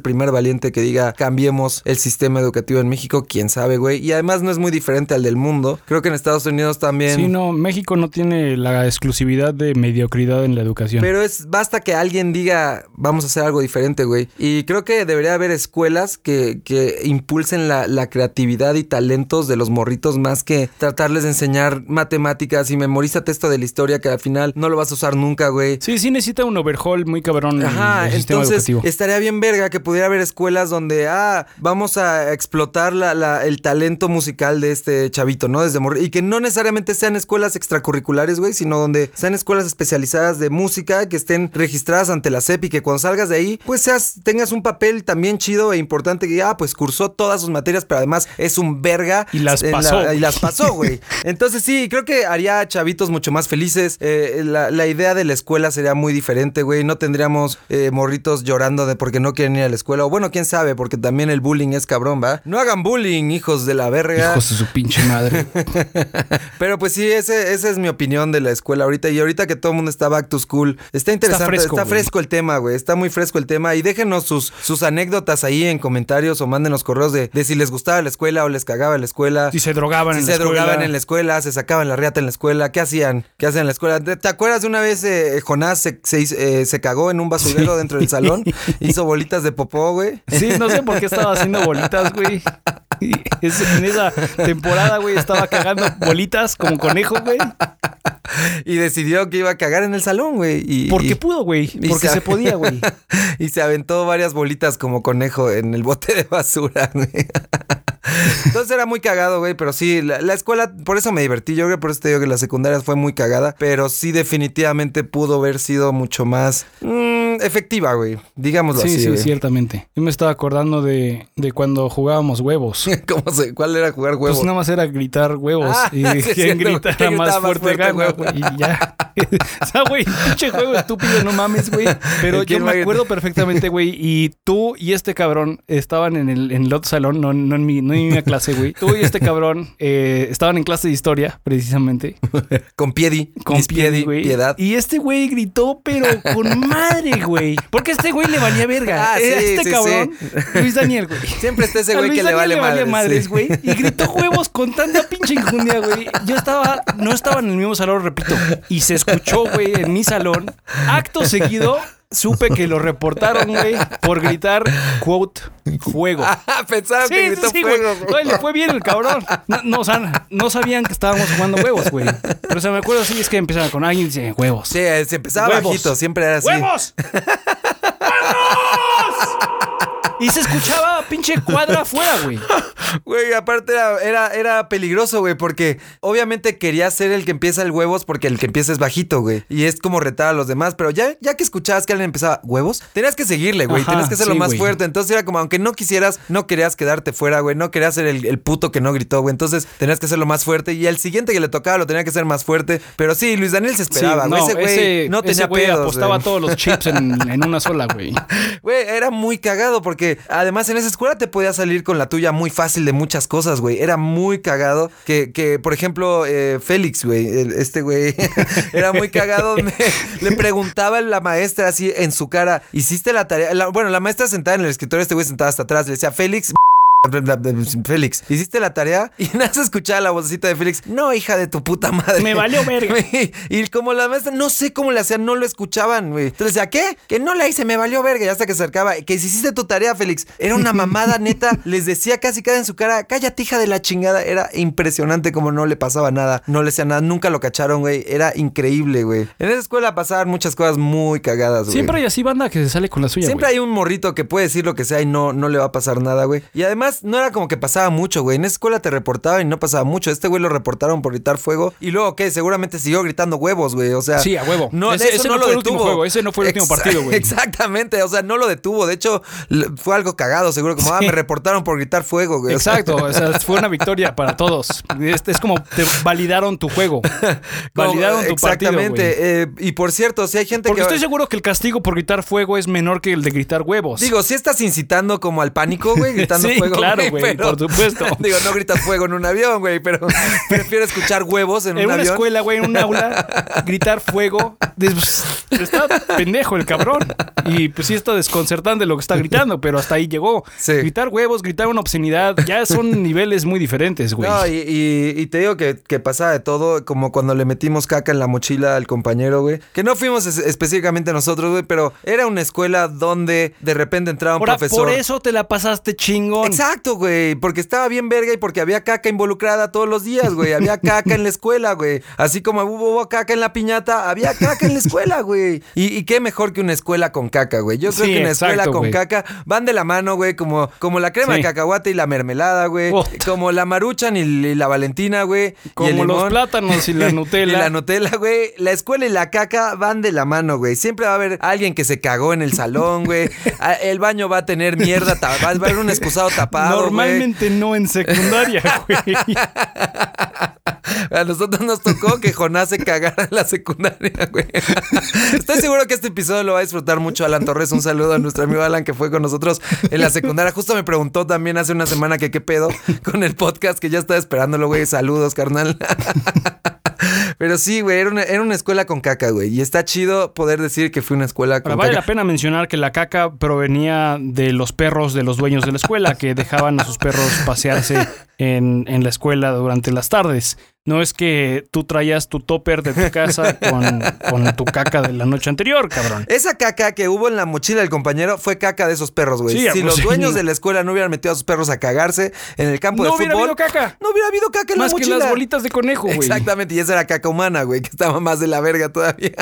primer valiente que diga cambiemos el sistema educativo en México, quién sabe, güey. Y además no es muy diferente al del mundo. Creo que en Estados Unidos también. Sí, no, México no tiene la exclusividad de mediocridad en la educación. Pero es basta que alguien diga vamos a hacer algo diferente, güey. Y creo que debería haber escuelas que, que impulsen la, la creatividad y talentos de los morritos más que tratarles de enseñar matemáticas y memorízate esto de la historia que al final no lo vas a usar nunca, güey. Sí, sí necesita un overhaul muy cabrón. Ajá, el, el sistema entonces educativo. Estaría bien verga que pudiera haber escuelas donde, ah, vamos a explotar la, la, el talento musical de este chavito, ¿no? Desde morri- y que no necesariamente sean escuelas extracurriculares, güey, sino donde sean escuelas especializadas de música que estén registradas ante la S E P y que cuando salgas de ahí, pues seas, tengas un papel también chido e importante que, ah, pues cursó todas sus materias, pero además es un verga. Y las pasó. La, y las pasó, güey. Entonces sí, creo que haría chavitos mucho más felices. Eh, la, la idea de la escuela sería muy diferente, güey. No tendríamos eh, morritos llorando de porque no quieren ir a la escuela. O bueno, quién sabe, porque también el bullying es cabrón, ¿va? No hagan bullying, hijos de la verga. Hijos de su pinche madre. Pero pues sí, ese, esa es mi opinión de la escuela ahorita. Y ahorita que todo el mundo está back to school, está interesante, está fresco, está fresco el tema, güey. Está muy fresco el tema. Y déjenos sus, sus anécdotas ahí en comentarios o mándenos correos de, de si les gustaba la escuela o les cagaba la escuela. Si se drogaban si en se la escuela. drogaban en la escuela, se sacaban la riata en la escuela. ¿Qué hacían? ¿Qué hacían en la escuela? ¿Te, te acuerdas de una vez eh, Jonás se, se, eh, se cagó en un basurero sí. dentro del salón? Hizo bolitas de popó, güey. Sí, no sé por qué estaba haciendo bolitas, güey. Es, en esa temporada, güey, estaba cagando bolitas como conejo, güey. Y decidió que iba a cagar en el salón, güey. Y, Porque y, pudo, güey. Porque se, se podía, güey. Y se aventó varias bolitas como conejo en el bote de basura, güey. Entonces era muy cagado, güey, pero sí, la, la escuela, por eso me divertí, yo creo que por eso te digo que la secundaria fue muy cagada, pero sí definitivamente pudo haber sido mucho más mmm, efectiva, güey, digámoslo sí, así. Sí, sí, güey. ciertamente. Yo me estaba acordando de, de cuando jugábamos huevos. ¿Cómo se, ¿Cuál era jugar huevos? Pues nada más era gritar huevos ah, y sí, quien gritara ¿Quién más gritaba fuerte, más fuerte gana, güey, y ya. O sea, güey, pinche juego estúpido, no mames, güey. Pero yo me acuerdo perfectamente, güey, y tú y este cabrón estaban en el, en el otro salón, no, no en mi, no en mi clase, güey. Tú y este cabrón eh, estaban en clase de historia, precisamente. Con Piedi. Con Piedi, güey. Piedad. Y este güey gritó, pero con madre, güey. Porque a este güey le valía verga. Ah, sí, este sí, cabrón, sí. Luis Daniel, güey. Siempre está ese güey que le vale, le vale madres, madres, sí. güey. Y gritó huevos con tanta pinche injundia, güey. Yo estaba, no estaba en el mismo salón, repito. Y se escuchó, güey, en mi salón. Acto seguido, supe que lo reportaron, güey, por gritar, quote, fuego. Ah, pensaron sí, que gritó sí, fuego. Güey. Güey, le fue bien el cabrón. No, no, o sea, no sabían que estábamos jugando huevos, güey. Pero o sea, me acuerdo así, es que empezaban con alguien y decían huevos. Sí, se empezaba huevos. bajito, siempre era así. ¡Huevos! Y se escuchaba pinche cuadra afuera, güey. Güey, aparte era, era, era peligroso, güey, porque obviamente quería ser el que empieza el huevos porque el que empieza es bajito, güey. Y es como retar a los demás, pero ya, ya que escuchabas que alguien empezaba huevos, tenías que seguirle, güey. Tenías que hacerlo sí, más güey. fuerte. Entonces era como, aunque no quisieras, no querías quedarte fuera, güey. No querías ser el, el puto que no gritó, güey. Entonces tenías que hacerlo más fuerte. Y el siguiente que le tocaba lo tenía que hacer más fuerte. Pero sí, Luis Daniel se esperaba, güey. Sí, no, ese güey no tenía ese güey pedos, apostaba güey. todos los chips en, en una sola, güey. Güey, era muy cagado porque además en esa escuela te podías salir con la tuya muy fácil de muchas cosas, güey. Era muy cagado que, que por ejemplo, eh, Félix, güey, este güey, era muy cagado. Me, le preguntaba a la maestra así en su cara, ¿hiciste la tarea? La, bueno, la maestra sentada en el escritorio, este güey sentado hasta atrás, le decía, Félix... Félix, ¿hiciste la tarea? Y nada se escuchaba la vocecita de Félix. No, hija de tu puta madre. Me valió verga. Y, y como la maestra, no sé cómo le hacían, no lo escuchaban, güey. Entonces decía, ¿qué? Que no la hice, me valió verga. Y hasta que se acercaba, que si hiciste tu tarea, Félix. Era una mamada, neta. Les decía casi cada en su cara, cállate, hija de la chingada. Era impresionante como no le pasaba nada. No le decía nada, nunca lo cacharon, güey. Era increíble, güey. En esa escuela pasaban muchas cosas muy cagadas, güey. Siempre hay así banda que se sale con la suya, Siempre güey. hay un morrito que puede decir lo que sea y no, no le va a pasar nada, güey. Y además, no era como que pasaba mucho, güey. En esa escuela te reportaban y no pasaba mucho. Este güey lo reportaron por gritar fuego. Y luego, ¿qué? Seguramente siguió gritando huevos, güey. O sea... Sí, a huevo. No, ese, eso ese no, no lo fue el detuvo. último juego. Ese no fue el último Exa- partido, güey. Exactamente. O sea, no lo detuvo. De hecho, fue algo cagado, seguro. Como, sí. ah, me reportaron por gritar fuego, güey. Exacto. O sea, fue una victoria para todos. Este es como te validaron tu juego. Validaron tu exactamente. partido, eh, y por cierto, si hay gente Porque que... estoy seguro que el castigo por gritar fuego es menor que el de gritar huevos. Digo, si estás incitando como al pánico, güey, gritando sí, fuego. claro, güey, por supuesto. Digo, no gritas fuego en un avión, güey, pero prefiero escuchar huevos en, en un una avión. escuela, güey, en un aula, gritar fuego. Pues, está pendejo el cabrón. Y pues sí está desconcertante lo que está gritando, pero hasta ahí llegó. Sí. Gritar huevos, gritar una obscenidad, ya son niveles muy diferentes, güey. No, y, y, y te digo que, que pasaba de todo, como cuando le metimos caca en la mochila al compañero, güey. Que no fuimos es, específicamente nosotros, güey, pero era una escuela donde de repente entraba un Ahora, profesor. por eso te la pasaste chingón. Exacto, güey, porque estaba bien verga y porque había caca involucrada todos los días, güey. Había caca en la escuela, güey. Así como hubo, hubo caca en la piñata, había caca en la escuela, güey. Y, y qué mejor que una escuela con caca, güey. Yo creo Sí, que una exacto, escuela con güey. caca van de la mano, güey, como, como la crema Sí. de cacahuate y la mermelada, güey. Oh. Como la maruchan y, y la valentina, güey. Como y el los limón. plátanos y la Nutella. Y la Nutella, güey. La escuela y la caca van de la mano, güey. Siempre va a haber alguien que se cagó en el salón, güey. El baño va a tener mierda, ta- va a haber un excusado tapado, Normalmente güey. no en secundaria, güey. A nosotros nos tocó que Jonás se cagara en la secundaria, güey. Estoy seguro que este episodio lo va a disfrutar mucho Alan Torres. Un saludo a nuestro amigo Alan que fue con nosotros en la secundaria. Justo me preguntó también hace una semana que qué pedo con el podcast, que ya estaba esperándolo, güey. Saludos, carnal. Pero sí, güey, era una, era una escuela con caca, güey. Y está chido poder decir que fue una escuela con Ahora, vale caca. la pena mencionar que la caca provenía de los perros de los dueños de la escuela, que dejaban a sus perros pasearse en, en la escuela durante las tardes. No es que tú traías tu topper de tu casa con, con tu caca de la noche anterior, cabrón. Esa caca que hubo en la mochila del compañero fue caca de esos perros, güey. Sí, si pues los sí. dueños de la escuela no hubieran metido a sus perros a cagarse en el campo No de hubiera fútbol, habido caca. no hubiera habido caca en Más la que mochila. las bolitas de conejo, güey. Exactamente, y esa era caca humana, güey, que estaba más de la verga todavía.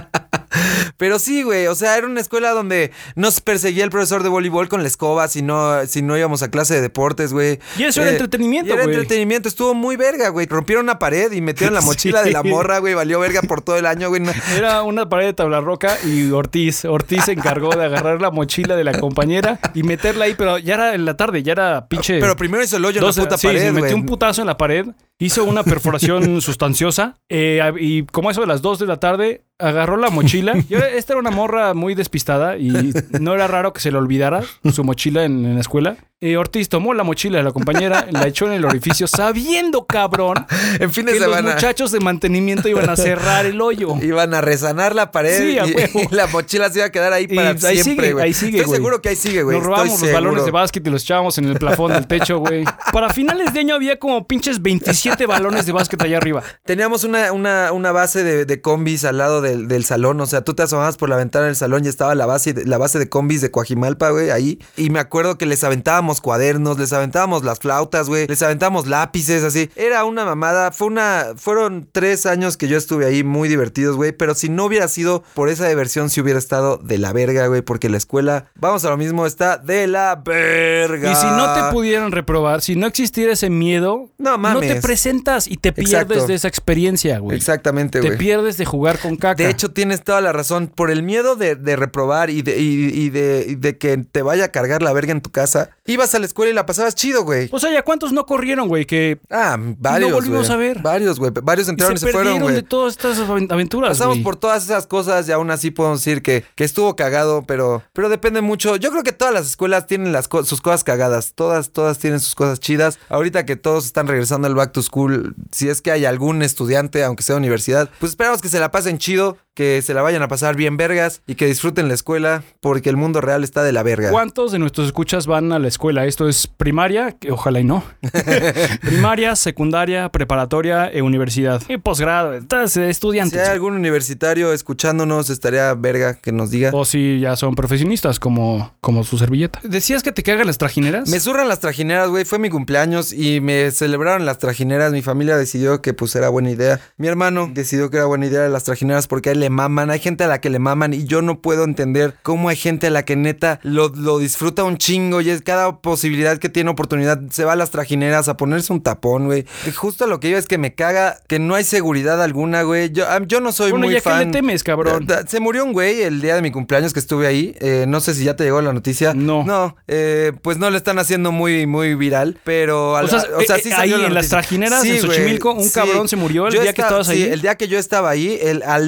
Pero sí, güey, o sea, era una escuela donde nos perseguía el profesor de voleibol con la escoba si no, si no íbamos a clase de deportes, güey. Y eso era entretenimiento, y era güey. entretenimiento, estuvo muy verga, güey. Rompieron una pared y metieron la mochila Sí. de la morra, güey, valió verga por todo el año, güey. No- Era una pared de tabla roca y Ortiz. Ortiz se encargó de agarrar la mochila de la compañera y meterla ahí, pero ya era en la tarde, ya era pinche... Pero primero hizo el hoyo en doce, la puta sí, pared, se güey. metió un putazo en la pared, hizo una perforación sustanciosa eh, y como eso de las dos de la tarde agarró la mochila. Y ahora, esta era una morra muy despistada y no era raro que se le olvidara su mochila en, en la escuela. Eh, Ortiz tomó la mochila de la compañera, la echó en el orificio sabiendo, cabrón, En fin de que los semana muchachos de mantenimiento iban a cerrar el hoyo. iban a resanar la pared Sí, a y, huevo. y la mochila se iba a quedar ahí Y para ahí siempre, sigue, güey. ahí sigue, Estoy güey. seguro que ahí sigue, güey. Nos robamos Estoy los balones seguro. de básquet y los echábamos en el plafón del techo, güey. Para finales de año había como pinches veintisiete balones de básquet allá arriba. Teníamos una, una, una base de, de combis al lado del, del salón. O sea, tú te asomabas por la ventana del salón y estaba la base, la base de combis de Coajimalpa, güey, ahí. Y me acuerdo que les aventábamos cuadernos, les aventábamos las flautas, güey. Les aventábamos lápices, así. Era una mamada. Fue una... Fueron tres años que yo estuve ahí muy divertidos, güey. Pero si no hubiera sido por esa diversión, si hubiera estado de la verga, güey. Porque la escuela, vamos a lo mismo, está de la verga. Y si no te pudieran reprobar, si no existiera ese miedo, No mames. te presentas y te pierdes Exacto. de esa experiencia, güey. Exactamente, Te güey. pierdes de jugar con caca. De hecho, tienes toda la razón. Por el miedo de, de reprobar y de, y, y de, y de que te vaya a cargar la verga en tu casa, ibas a la escuela y la pasabas chido, güey. o sea, ¿ya cuántos no corrieron, güey? Que Ah, varios, no volvimos güey. a ver. Varios, güey. Varios entraron y se se, fueron, perdieron de güey. todas estas aven- aventuras, Pasamos güey. por todas esas cosas y aún así podemos decir que, que estuvo cagado, pero, pero depende mucho. Yo creo que todas las escuelas tienen las co- sus cosas cagadas. Todas, todas tienen sus cosas chidas. Ahorita que todos están regresando al back to school, si es que hay algún estudiante, aunque sea universidad, pues esperamos que se la pasen chido, que se la vayan a pasar bien vergas y que disfruten la escuela, porque el mundo real está de la verga. ¿Cuántos de nuestros escuchas van a la escuela? Esto es primaria, que ojalá y no. Primaria, secundaria, preparatoria e universidad. Y posgrado, estás Si estudiantes. hay algún universitario escuchándonos, estaría verga que nos diga. O si ya son profesionistas, como, como su servilleta. ¿Decías que te cagan las trajineras? Me zurran las trajineras, güey. Fue mi cumpleaños y me celebraron las trajineras. Mi familia decidió que pues era buena idea. Mi hermano decidió que era buena idea las trajineras porque a él le maman. Hay gente a la que le maman y yo no puedo entender cómo hay gente a la que neta lo, lo disfruta un chingo y es cada posibilidad que tiene oportunidad se va a las trajineras a ponerse un tapón, güey. Y justo lo que yo es que me caga que no hay seguridad alguna, güey. Yo, ah, yo no soy Bueno, muy ¿ya fan. qué le temes, cabrón? Da- da- Se murió un güey el día de mi cumpleaños que estuve ahí. Eh, no sé si ya te llegó la noticia. No. No, eh, pues no le están haciendo muy, muy viral, pero... al- O sea, o sea, eh, sí eh, salió ahí la en las noticia. trajineras, en güey, Xochimilco, un cabrón se murió el Yo día que estaba- estabas ahí. Sí, el día que yo estaba ahí, el, al- en el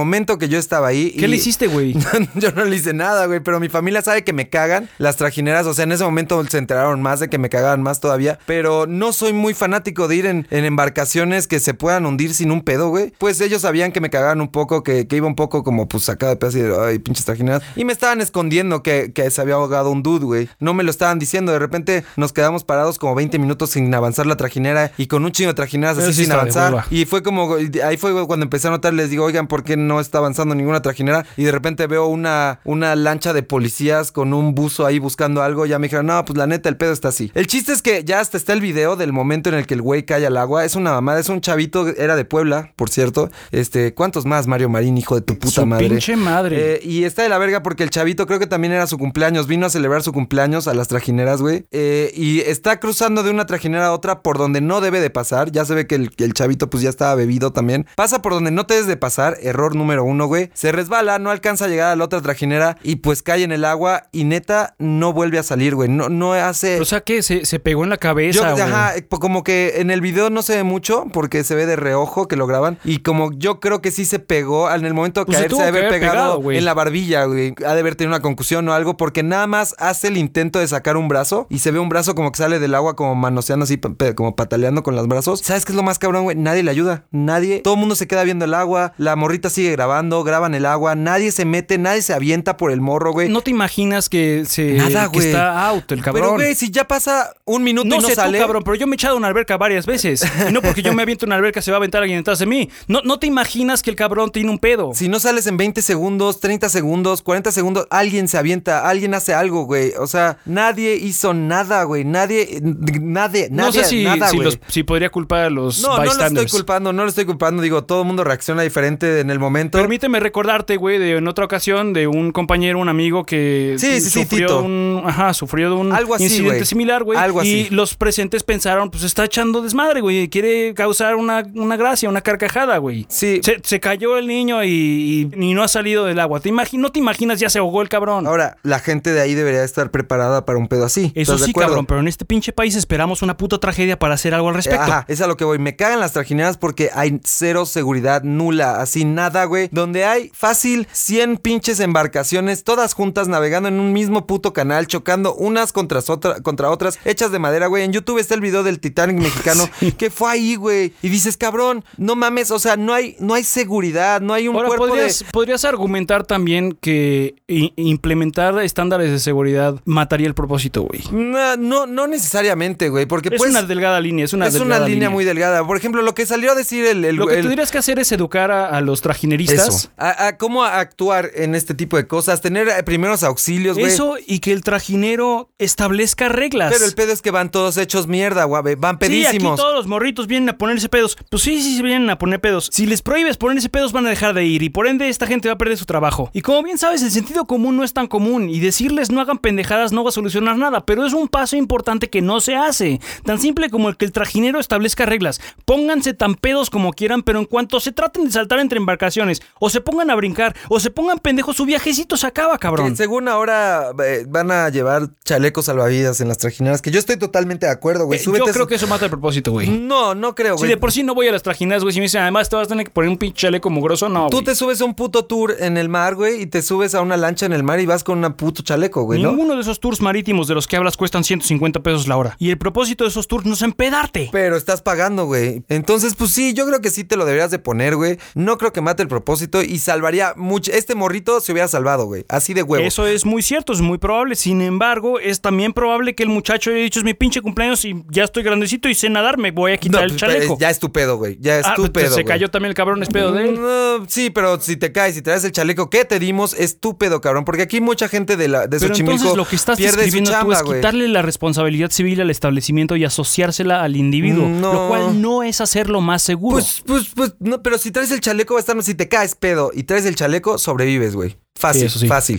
momento que yo estaba ahí... ¿Qué y... le hiciste, güey? Yo no le hice nada, güey, pero mi familia sabe que me cagan las trajineras. O sea, en ese momento se enteraron más de que me cagaban más todavía. Pero no soy muy fanático de ir en, en embarcaciones que se puedan hundir sin un pedo, güey. Pues ellos sabían que me cagaban un poco, que, que iba un poco como pues sacado de pedazo y de, ay, pinches trajineras. Y me estaban escondiendo que, que se había ahogado un dude, güey. No me lo estaban diciendo. De repente nos quedamos parados como veinte minutos sin avanzar la trajinera y con un chingo de trajineras así sí sin avanzar. Y fue como, ahí fue cuando empecé a notar, les digo, oigan, ¿por qué no está avanzando ninguna trajinera? Y de repente veo una, una lancha de policías con un buzo ahí buscando algo. Ya me dijeron, no, pues la neta, el pedo está así. El chiste es que ya hasta está el video del momento en el que el güey cae al agua. Es una mamada, es un chavito, era de Puebla, por cierto. Este, ¿cuántos más, Mario Marín, hijo de tu puta su madre? Pinche madre. Eh, y está de la verga porque el chavito creo que también era su cumpleaños. Vino a celebrar su cumpleaños a las trajineras, güey. Eh, y está cruzando de una trajinera a otra por donde no debe de pasar. Ya se ve que el, que el chavito pues ya estaba bebido también. Pasa por donde no te debes de pasar. Error número uno, güey. Se resbala, no alcanza a llegar a la otra trajinera y pues cae en el agua y neta no vuelve a salir, güey. No, no hace... O sea que se, se pegó en la cabeza, yo, ajá, como que en el video no se ve mucho porque se ve de reojo que lo graban. Y como yo creo que sí se pegó en el momento de pues caer, se, se debe haber pegado, pegado en la barbilla, güey. Ha de haber tenido una concusión o algo porque nada más hace el intento de sacar un brazo y se ve un brazo como que sale del agua como manoseando así, como pataleando con los brazos. ¿Sabes qué es lo más cabrón, güey? Nadie le ayuda. Nadie. Todo el mundo se queda viendo el agua. La morrita sigue grabando, graban el agua. Nadie se mete, nadie se avienta por el morro, güey. No te imaginas que se Nada, que güey. está out el cabrón. Pero, güey, si ya pasa un minuto no y no sé sale. Tú, cabrón, pero yo me he echado a una alberca varias veces. Y no porque yo me aviento una alberca se va a aventar alguien detrás de mí. No, no te imaginas que el cabrón tiene un pedo. Si no sales en veinte segundos, treinta segundos, cuarenta segundos, alguien se avienta, alguien hace algo, güey. O sea, nadie hizo nada, güey. Nadie, nadie, nadie, no sé si, nada, si, güey. los, si podría culpar a los No, bystanders. no lo estoy culpando, no lo estoy culpando. Digo, todo el mundo reacciona diferente en el momento. Permíteme recordarte, güey, de en otra ocasión de un compañero, un amigo que sí, sí, sufrió sí, Tito. un, ajá, sufrió de un algo así, incidente güey. similar, güey. Algo y así. los presentes pensaron, pues está echando desmadre, güey. Quiere causar una, una gracia, una carcajada, güey. Sí. Se, se cayó el niño y, y, y no ha salido del agua. ¿Te imagi- no te imaginas, ya se ahogó el cabrón. Ahora, la gente de ahí debería estar preparada para un pedo así. Eso sí, cabrón, pero en este pinche país esperamos una puta tragedia para hacer algo al respecto. Ajá, es a lo que voy. Me cagan las trajineras porque hay cero seguridad, nula, así nada, güey. Donde hay fácil cien pinches embarcaciones, todas juntas navegando en un mismo puto canal, chocando unas contra, otra, contra otras, hechas de madera, güey. En YouTube está el video del Titanic mexicano sí. que fue ahí, güey. Y dices, cabrón, no mames, o sea, no hay, no hay seguridad, no hay un Ahora, cuerpo podrías, de... podrías argumentar también que i- implementar estándares de seguridad mataría el propósito, güey. No, no, no necesariamente, güey, porque es pues... una delgada línea, es una es delgada una línea, línea muy delgada. Por ejemplo, lo que salió a decir el... el lo que el, tendrías que hacer es educar a, a los trajineristas. Eso. A, a cómo actuar en este tipo de cosas, tener eh, primeros auxilios, güey. Eso y que el trajinero establezca reglas. Pero el pedo es que van todos hechos mierda, güey. Van pedísimos. Sí, aquí todos los morritos vienen a ponerse pedos. Pues sí, sí, sí vienen a poner pedos. Si les prohíbes ponerse pedos, van a dejar de ir. Y por ende, esta gente va a perder su trabajo. Y como bien sabes, el sentido común no es tan común. Y decirles no hagan pendejadas no va a solucionar nada. Pero es un paso importante que no se hace. Tan simple como el que el trajinero establezca reglas. Pónganse tan pedos como quieran, pero en cuanto se traten de saltar entre embarcaciones, o se pongan a brincar, o se pongan pendejos, su viajecito se acaba, cabrón. Que según ahora eh, van a llevar chalecos salvavidas en las trajineras, que yo estoy totalmente de acuerdo, güey. Eh, yo creo su... que eso mata el propósito, güey. No, no creo, güey. Si de por sí no voy a las trajineras, güey, si me dicen, además te vas a tener que poner un pinche chaleco mugroso, no, Tú güey. te subes a un puto tour en el mar, güey, y te subes a una lancha en el mar y vas con un puto chaleco, güey, ¿no? Ninguno de esos tours marítimos de los que hablas cuestan ciento cincuenta pesos la hora. Y el propósito de esos tours no es empedarte. Pero estás pagando, güey. Entonces, pues sí, yo creo que sí te lo deberías de poner, güey. No creo que mate el propósito y salvaría mucho. Este morrito se hubiera salvado, güey. Así de huevo. Eso es muy cierto, es muy probable. Sin embargo, es también probable que el muchacho haya dicho, es mi pinche cumpleaños y ya estoy grandecito y sé nadar, me voy a quitar no, el chaleco. Ya es tu pedo, güey. Ya es ah, tu pedo, Se güey. cayó también el cabrón, es pedo de él. No, sí, pero si te caes y traes el chaleco que te dimos, es tu pedo, cabrón. Porque aquí mucha gente de, la, de pero Xochimilco entonces lo que estás pierde su describiendo chamba, tú es güey. quitarle la responsabilidad civil al establecimiento y asociársela al individuo. No. Lo cual no es hacerlo más seguro. Pues, pues, pues, no, pero si traes el chaleco va a estar... Si te caes pedo y traes el chaleco, sobrevives, güey. Fácil, Sí, eso sí. fácil.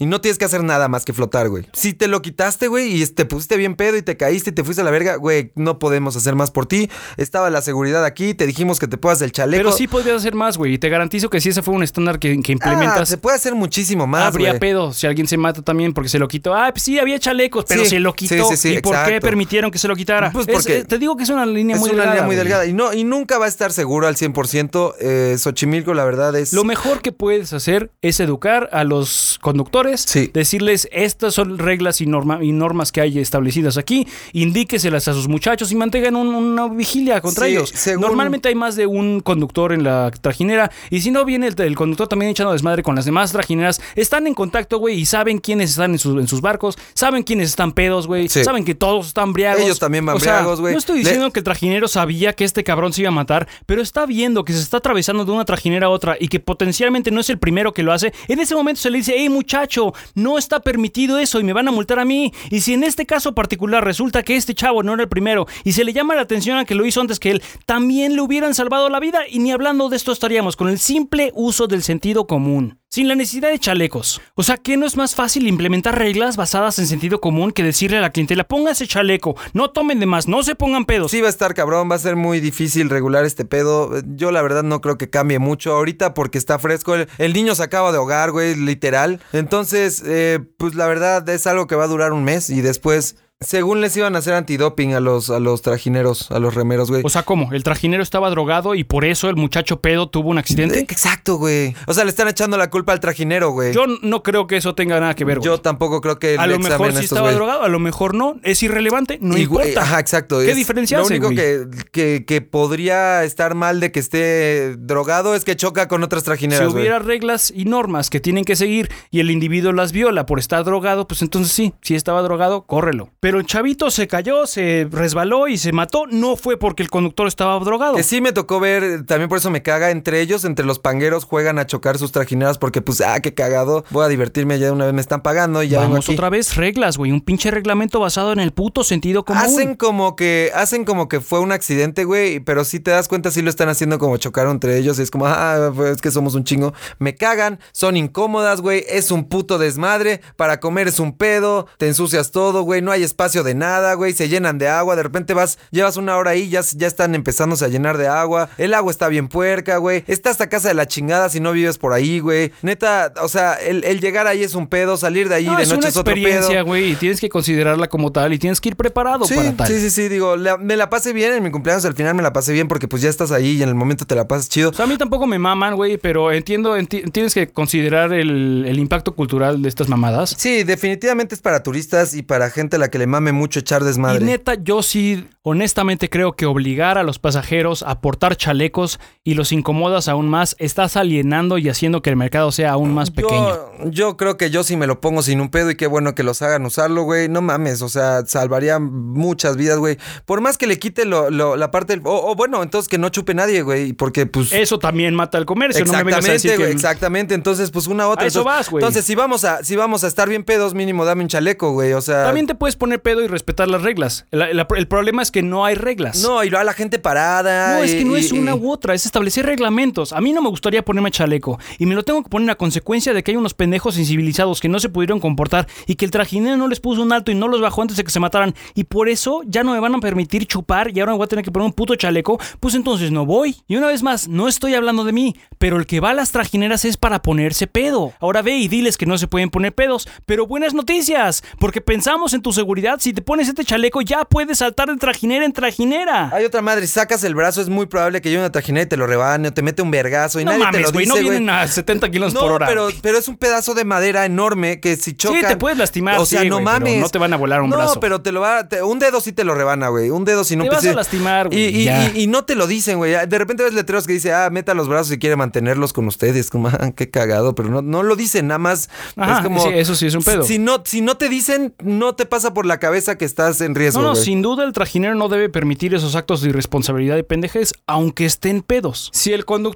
Y no tienes que hacer nada más que flotar, güey. Si te lo quitaste, güey, y te pusiste bien pedo y te caíste y te fuiste a la verga, güey, no podemos hacer más por ti. Estaba la seguridad aquí, te dijimos que te puedas el chaleco. Pero sí podrías hacer más, güey. Y te garantizo que si ese fue un estándar que, que implementas... Ah, se puede hacer muchísimo más, Habría güey. pedo si alguien se mata también porque se lo quitó. Ah, pues sí, había chalecos, pero Sí, se lo quitó. sí, sí, sí, ¿Y por exacto. qué permitieron que se lo quitara? Pues Es- porque eh, te digo que es una línea Es muy una delgada. línea muy güey. delgada. Y, no, y nunca va a estar seguro al cien por ciento. Eh, Xochimilco, la verdad, es... Lo mejor que puedes hacer es educar a los conductores, Sí. decirles estas son reglas y, norma- y normas que hay establecidas aquí, indíqueselas a sus muchachos y mantengan un- una vigilia contra Sí, ellos. según- Normalmente hay más de un conductor en la trajinera y si no viene el, el conductor también echando desmadre con las demás trajineras, están en contacto, güey, y saben quiénes están en, sus- en sus barcos, saben quiénes están pedos, güey, Sí. saben que todos están briagos. Ellos también van O sea, briagos, güey. No estoy Le- diciendo que el trajinero sabía que este cabrón se iba a matar, pero está viendo que se está atravesando de una trajinera a otra y que potencialmente no es el primero que lo hace. En ese momento se le dice, hey muchacho, no está permitido eso y me van a multar a mí. Y si en este caso particular resulta que este chavo no era el primero y se le llama la atención a que lo hizo antes que él, también le hubieran salvado la vida y ni hablando de esto estaríamos con el simple uso del sentido común. Sin la necesidad de chalecos. O sea, ¿qué no es más fácil implementar reglas basadas en sentido común que decirle a la clientela, pónganse chaleco, no tomen de más, no se pongan pedos? Sí va a estar cabrón, va a ser muy difícil regular este pedo. Yo la verdad no creo que cambie mucho ahorita porque está fresco. El, el niño se acaba de ahogar, güey, literal. Entonces, eh, pues la verdad es algo que va a durar un mes y después... Según les iban a hacer antidoping a los, a los trajineros, a los remeros, güey. O sea, ¿cómo? ¿El trajinero estaba drogado y por eso el muchacho pedo tuvo un accidente? Eh, Exacto, güey. O sea, le están echando la culpa al trajinero, güey. Yo no creo que eso tenga nada que ver, güey. Yo tampoco creo que A le lo mejor examen sí estos, estaba güey. drogado, a lo mejor no. Es irrelevante, no Y, güey, importa. Ajá, exacto. ¿Qué es- diferencia Lo hace, único güey? que, que, que podría estar mal de que esté drogado es que choca con otras Si trajineras, güey. hubiera reglas y normas que tienen que seguir y el individuo las viola por estar drogado, pues entonces sí, si estaba drogado, córrelo. Pero el chavito se cayó, se resbaló y se mató, no fue porque el conductor estaba drogado. Que sí me tocó ver, también por eso me caga, entre ellos, entre los pangueros juegan a chocar sus trajineras porque pues, ah, qué cagado, voy a divertirme, ya de una vez me están pagando y ya vengo Vamos aquí. otra vez, reglas, güey, un pinche reglamento basado en el puto sentido común. Hacen como que, hacen como que fue un accidente, güey, pero si te das cuenta, sí lo están haciendo como chocaron entre ellos y es como, ah, pues es que somos un chingo. Me cagan, son incómodas, güey, es un puto desmadre, para comer es un pedo, te ensucias todo, güey, no hay espacio de nada, güey, se llenan de agua, de repente vas, llevas una hora ahí, ya, ya están empezándose a llenar de agua, el agua está bien puerca, güey, está hasta casa de la chingada si no vives por ahí, güey, neta, o sea, el, el llegar ahí es un pedo, salir de ahí No, de es noche una es otro pedo. experiencia, güey, y tienes que considerarla como tal y tienes que ir preparado Sí, para tal. sí, sí, sí, digo, la- me la pasé bien en mi cumpleaños, al final me la pasé bien porque pues ya estás ahí y en el momento te la pasas chido. O sea, a mí tampoco me maman, güey, pero entiendo, enti- tienes que considerar el, el impacto cultural de estas mamadas. Sí, definitivamente es para turistas y para gente a la que le mame mucho echar desmadre. Y neta, yo sí, honestamente creo que obligar a los pasajeros a portar chalecos y los incomodas aún más, estás alienando y haciendo que el mercado sea aún más pequeño. Yo, yo creo que yo sí me lo pongo sin un pedo y qué bueno que los hagan usarlo, güey. No mames, o sea, salvaría muchas vidas, güey. Por más que le quite lo, lo- la parte del... O, o bueno, entonces que no chupe nadie, güey, porque pues... Eso también mata el comercio, no me vengas a Exactamente, decir güey, que... exactamente. Entonces, pues una otra. A eso entonces, vas, güey. Entonces, si vamos a, si vamos a estar bien pedos, mínimo dame un chaleco, güey. O sea. También te puedes poner pedo y respetar las reglas. El, el- el problema es que no hay reglas. No, y lo a la gente parada. No, es y- que no y- es una y- u otra, es establecer reglamentos. A mí no me gustaría ponerme chaleco y me lo tengo que poner a consecuencia de que hay unos pendejos incivilizados que no se pudieron comportar y que el trajinero no les puso un alto y no los bajó antes de que se mataran y por eso ya no me van a permitir chupar y ahora me voy a tener que poner un puto chaleco, pues entonces no voy. Y una vez más, no estoy hablando de mí, pero el que va a las trajineras es para ponerse pedo. Ahora ve y diles que no se pueden poner pedos, pero buenas noticias, porque pensamos en tu seguridad, si te pones este chaleco ya puedes saltar de trajinera en trajinera. Hay otra madre, si sacas el brazo, es muy probable que llegue una trajinera y te lo rebane o te mete un vergazo y No nadie te mames, lo güey, dice, no güey. vienen a setenta kilómetros No, por hora. pero, pero es un pedazo de madera enorme que si chocan... Sí, te puedes lastimar, O sea, sí, no güey, pero mames. no te van a volar un no, brazo. No, pero te lo va... te- un dedo sí te lo rebana, güey. Un dedo si no... Te pues, vas a sí. lastimar, güey, Y, y, ya. y- y no te lo dicen, güey. De repente ves letreros que dice, ah, meta los brazos y quiere mantenerlos con ustedes. Como, ah, qué cagado. Pero no, no lo dicen, nada más. Ajá, es como... sí, eso sí es un pedo. Si no, si no te dicen, no te pasa por la cabeza que estás en riesgo, No, no, güey. sin duda el trajinero no debe permitir esos actos de irresponsabilidad y pendejez, aunque estén pedos. Si el conductor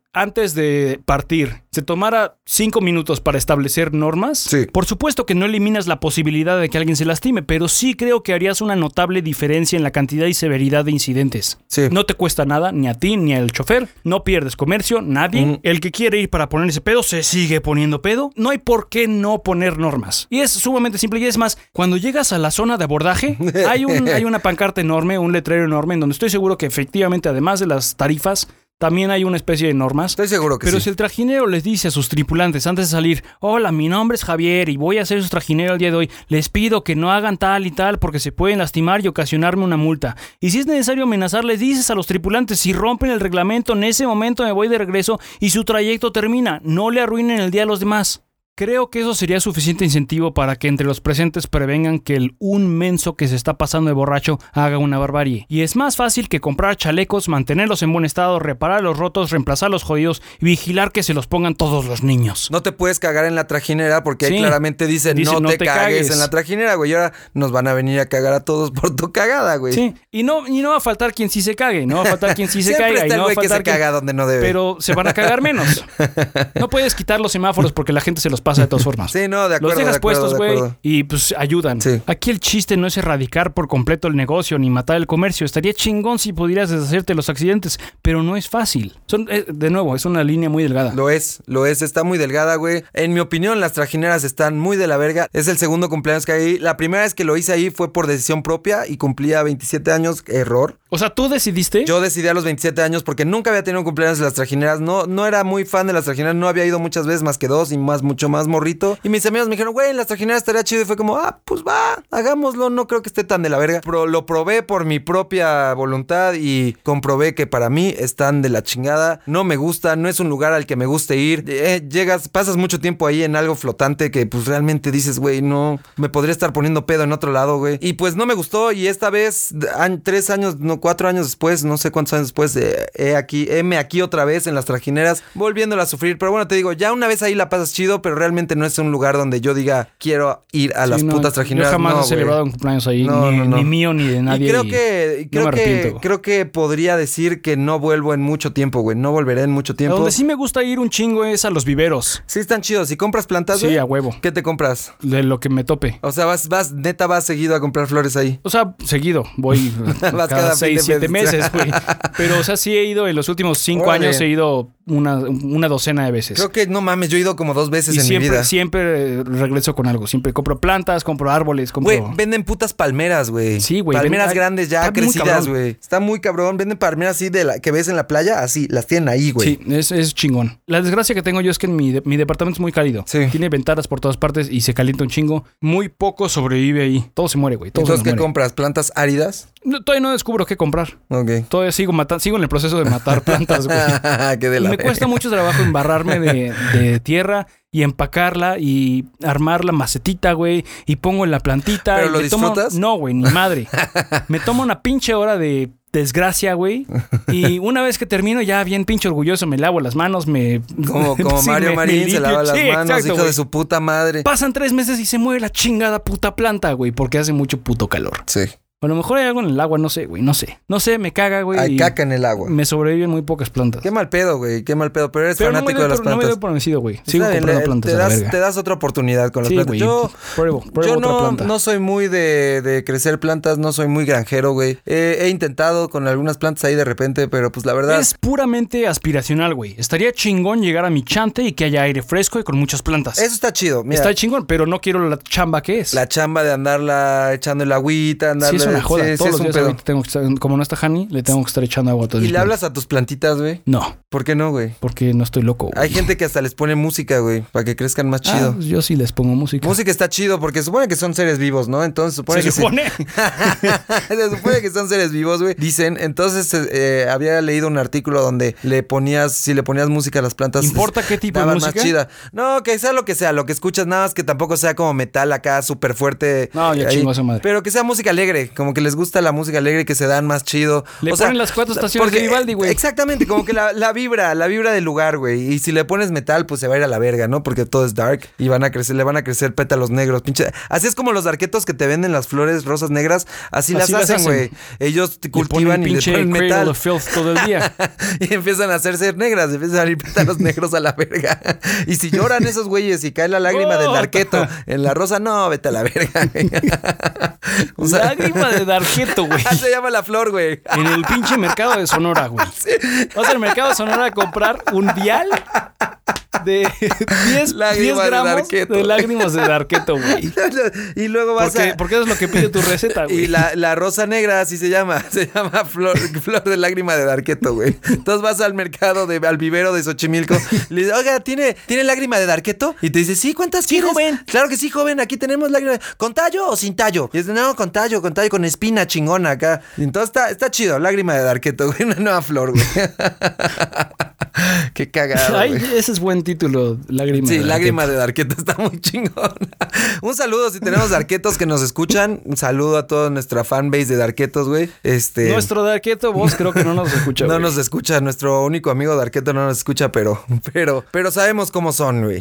antes de partir, se tomara cinco minutos para establecer normas, sí. por supuesto que no eliminas la posibilidad de que alguien se lastime, pero sí creo que harías una notable diferencia en la cantidad y severidad de incidentes. Sí. No te cuesta nada, ni a ti, ni al chofer, no pierdes comercio, nadie. Mm. El que quiere ir para poner ese pedo, se sigue poniendo pedo. No hay por qué no poner normas. Y es sumamente simple, y es más, cuando llegas a la zona de abordaje, hay, un, hay una pancarta enorme, un letrero enorme, en donde estoy seguro que efectivamente, además de las tarifas, también hay una especie de normas. Estoy seguro que Pero sí. si el trajinero les dice a sus tripulantes antes de salir, hola, mi nombre es Javier y voy a ser su trajinero el día de hoy, les pido que no hagan tal y tal porque se pueden lastimar y ocasionarme una multa. Y si es necesario amenazar, les dices a los tripulantes, si rompen el reglamento, en ese momento me voy de regreso y su trayecto termina. No le arruinen el día a los demás. Creo que eso sería suficiente incentivo para que entre los presentes prevengan que el un menso que se está pasando de borracho haga una barbarie. Y es más fácil que comprar chalecos, mantenerlos en buen estado, reparar los rotos, reemplazar los jodidos y vigilar que se los pongan todos los niños. No te puedes cagar en la trajinera porque Sí. ahí claramente dicen, Dice, no, no te, te cagues, cagues. en la trajinera, güey. Y ahora nos van a venir a cagar a todos por tu cagada, güey. Sí, y no, y no va a faltar quien sí se cague, no va a faltar quien sí se Siempre caiga. está Y el no va a güey que faltar se quien- caga donde no debe. Pero se van a cagar menos. No puedes quitar los semáforos porque la gente se los pasa de todas formas. Sí, no, de acuerdo, Los dejas de acuerdo, puestos, de güey, acuerdo. y pues ayudan. Sí. Aquí el chiste no es erradicar por completo el negocio ni matar el comercio. Estaría chingón si pudieras deshacerte de los accidentes, pero no es fácil. Son, eh, de nuevo, es una línea muy delgada. Lo es, lo es, está muy delgada, güey. En mi opinión, las trajineras están muy de la verga. Es el segundo cumpleaños que hay ahí. La primera vez que lo hice ahí fue por decisión propia y cumplía veintisiete años, error. O sea, ¿tú decidiste? Yo decidí a los veintisiete años porque nunca había tenido un cumpleaños de las trajineras. No, no era muy fan de las trajineras, no había ido muchas veces más que dos y más, mucho más morrito. Y mis amigos me dijeron, güey, en las trajineras estaría chido. Y fue como, ah, pues va, hagámoslo. No creo que esté tan de la verga. Pero lo probé por mi propia voluntad y comprobé que para mí están de la chingada. No me gusta, no es un lugar al que me guste ir. Eh, llegas, pasas mucho tiempo ahí en algo flotante que pues realmente dices, güey, no, me podría estar poniendo pedo en otro lado, güey. Y pues no me gustó y esta vez, an- tres años, no, cuatro años después, no sé cuántos años después, eh, he aquí, heme aquí otra vez en las trajineras, volviéndola a sufrir. Pero bueno, te digo, ya una vez ahí la pasas chido, pero realmente no es un lugar donde yo diga, quiero ir a Sí, las no, putas trajineras. Yo jamás no, he güey. celebrado un cumpleaños ahí, No, ni, no, no. ni mío ni de nadie. Y creo y que, no creo me que, arrepiento. creo que podría decir que no vuelvo en mucho tiempo, güey. No volveré en mucho A tiempo. donde sí me gusta ir un chingo es a los viveros. Sí están chidos. Si compras plantas, Sí, güey, a huevo. ¿qué te compras? De lo que me tope. O sea, vas, vas, neta, vas seguido a comprar flores ahí. O sea, seguido. Voy Vas cada cada fin seis, de siete mes. meses, güey. Pero, o sea, sí he ido en los últimos cinco Órale. años, he ido una, una docena de veces. Creo que, no mames, yo he ido como dos veces y en siempre, mi vida. siempre regreso con algo. Siempre compro plantas, compro árboles, compro... Güey, venden putas palmeras, güey. Sí, güey, Palmeras venden- grandes ya está muy crecidas, cabrón. güey. Está muy cabrón. Venden palmeras así de la que ves en la playa, así, las tienen ahí, güey. Sí, es, es chingón. La desgracia que tengo yo es que mi, de- mi departamento es muy cálido. Sí. Tiene ventanas por todas partes y se calienta un chingo. Muy poco sobrevive ahí. Todo se muere, güey. Todo se Entonces, nos ¿qué muere. compras? ¿Plantas áridas? No, todavía no descubro qué comprar. Ok. Todavía sigo matando, sigo en el proceso de matar plantas, güey. Qué de Y la me verga. cuesta mucho trabajo embarrarme de, de tierra y empacarla y armar la macetita, güey. Y pongo en la plantita. ¿Pero y lo me tomo- disfrutas? No, güey, ni madre. Me tomo una pinche hora de desgracia, güey. Y una vez que termino, ya bien pinche orgulloso, me lavo las manos, me... Como, como Sí, Mario me- Marín me se limpio. lava las Sí, manos, exacto, hijo güey. de su puta madre. Pasan tres meses y se muere la chingada puta planta, güey, porque hace mucho puto calor. Sí. A lo mejor hay algo en el agua, no sé, güey, no sé. No sé, me caga, güey. Hay y caca en el agua. Me sobreviven muy pocas plantas. Qué mal pedo, güey. Qué mal pedo. Pero eres Pero no me, fanático doy de las por, no me plantas. doy por vencido, güey. Sigo Está bien, comprando le- plantas te, a la das, verga. te das otra oportunidad con las Sí, plantas. güey. Yo, Pruebo, pruebo yo otra no, planta. no soy muy de, de crecer plantas, no soy muy granjero, güey. Eh, he intentado con algunas plantas ahí de repente, pero pues la verdad... Es puramente aspiracional, güey. Estaría chingón llegar a mi chante y que haya aire fresco y con muchas plantas. Eso está chido. Mira, Está chingón, pero no quiero la chamba que es. la chamba de andarla echando el agüita, Sí, andarla... es una joda. sí, sí, Todos es los un días pedo. ahorita tengo que estar, como no está Hani, le tengo que estar echando agua todo el ¿Y día. le hablas a tus plantitas, güey? No, ¿Por qué no, güey? porque no estoy loco, güey. Hay gente que hasta les pone música, güey, para que crezcan más Ah, chido. pues yo sí les pongo música. Música está chido porque supone que son seres vivos, ¿no? Entonces supone Se que sí. supone. Se supone que son seres vivos, güey. Dicen, entonces eh, había leído un artículo donde le ponías, si le ponías música a las plantas. ¿Importa qué tipo de estaban música? más chida. No, que sea lo que sea, lo que escuchas, nada más que tampoco sea como metal acá súper fuerte. No, ya ahí. chingó esa madre. Pero que sea música alegre, como que les gusta la música alegre, que se dan más chido. Le o ponen sea, las cuatro estaciones porque, de Vivaldi, güey. Exactamente, como que la, la vibra, la vibra del lugar, güey. Y si le pones metal, pues se va a ir a la verga, ¿no? Porque todo es dark y van a crecer, le van a crecer pétalos negros, pinche. Así es como los darquetos que te venden las flores rosas negras, así, así las hacen, güey. Ellos te cultivan y le ponen metal. Of filth todo el día. Y empiezan a hacerse negras, empiezan a salir pétalos negros a la verga. Y si lloran esos güeyes y cae la lágrima oh. del darqueto en la rosa, no, vete a la verga. O sea, lágrima de darqueto, güey. Se llama la flor, güey. En el pinche mercado de Sonora, güey. Sí. Vas al mercado de Sonora a comprar un vial de diez, diez gramos de, de lágrimas de darqueto, güey. Y luego vas porque, a... Porque eso es lo que pide tu receta, güey. Y la, la rosa negra, así se llama. Se llama flor, flor de lágrima de darqueto, güey. Entonces vas al mercado, de, al vivero de Xochimilco. Y le dices, oiga, ¿tiene, ¿tiene lágrima de darqueto? Y te dice, sí, ¿cuántas sí, quieres? Joven. Claro que sí, joven. Aquí tenemos lágrima. ¿Con tallo o sin tallo? Y dice, no, con tallo, con tallo, con espina chingona acá. Y entonces está, está chido, lágrima de darqueto, güey. Una nueva flor, güey. Qué cagado. Ay, ese es buen título, lágrima. Sí, de lágrima de darqueto, está muy chingón. Un saludo si tenemos darquetos que nos escuchan. Un saludo a toda nuestra fanbase de darquetos, güey. Este... Nuestro darqueto, vos creo que no nos escucha, No güey. nos escucha, nuestro único amigo darqueto no nos escucha, pero, pero, pero sabemos cómo son, güey.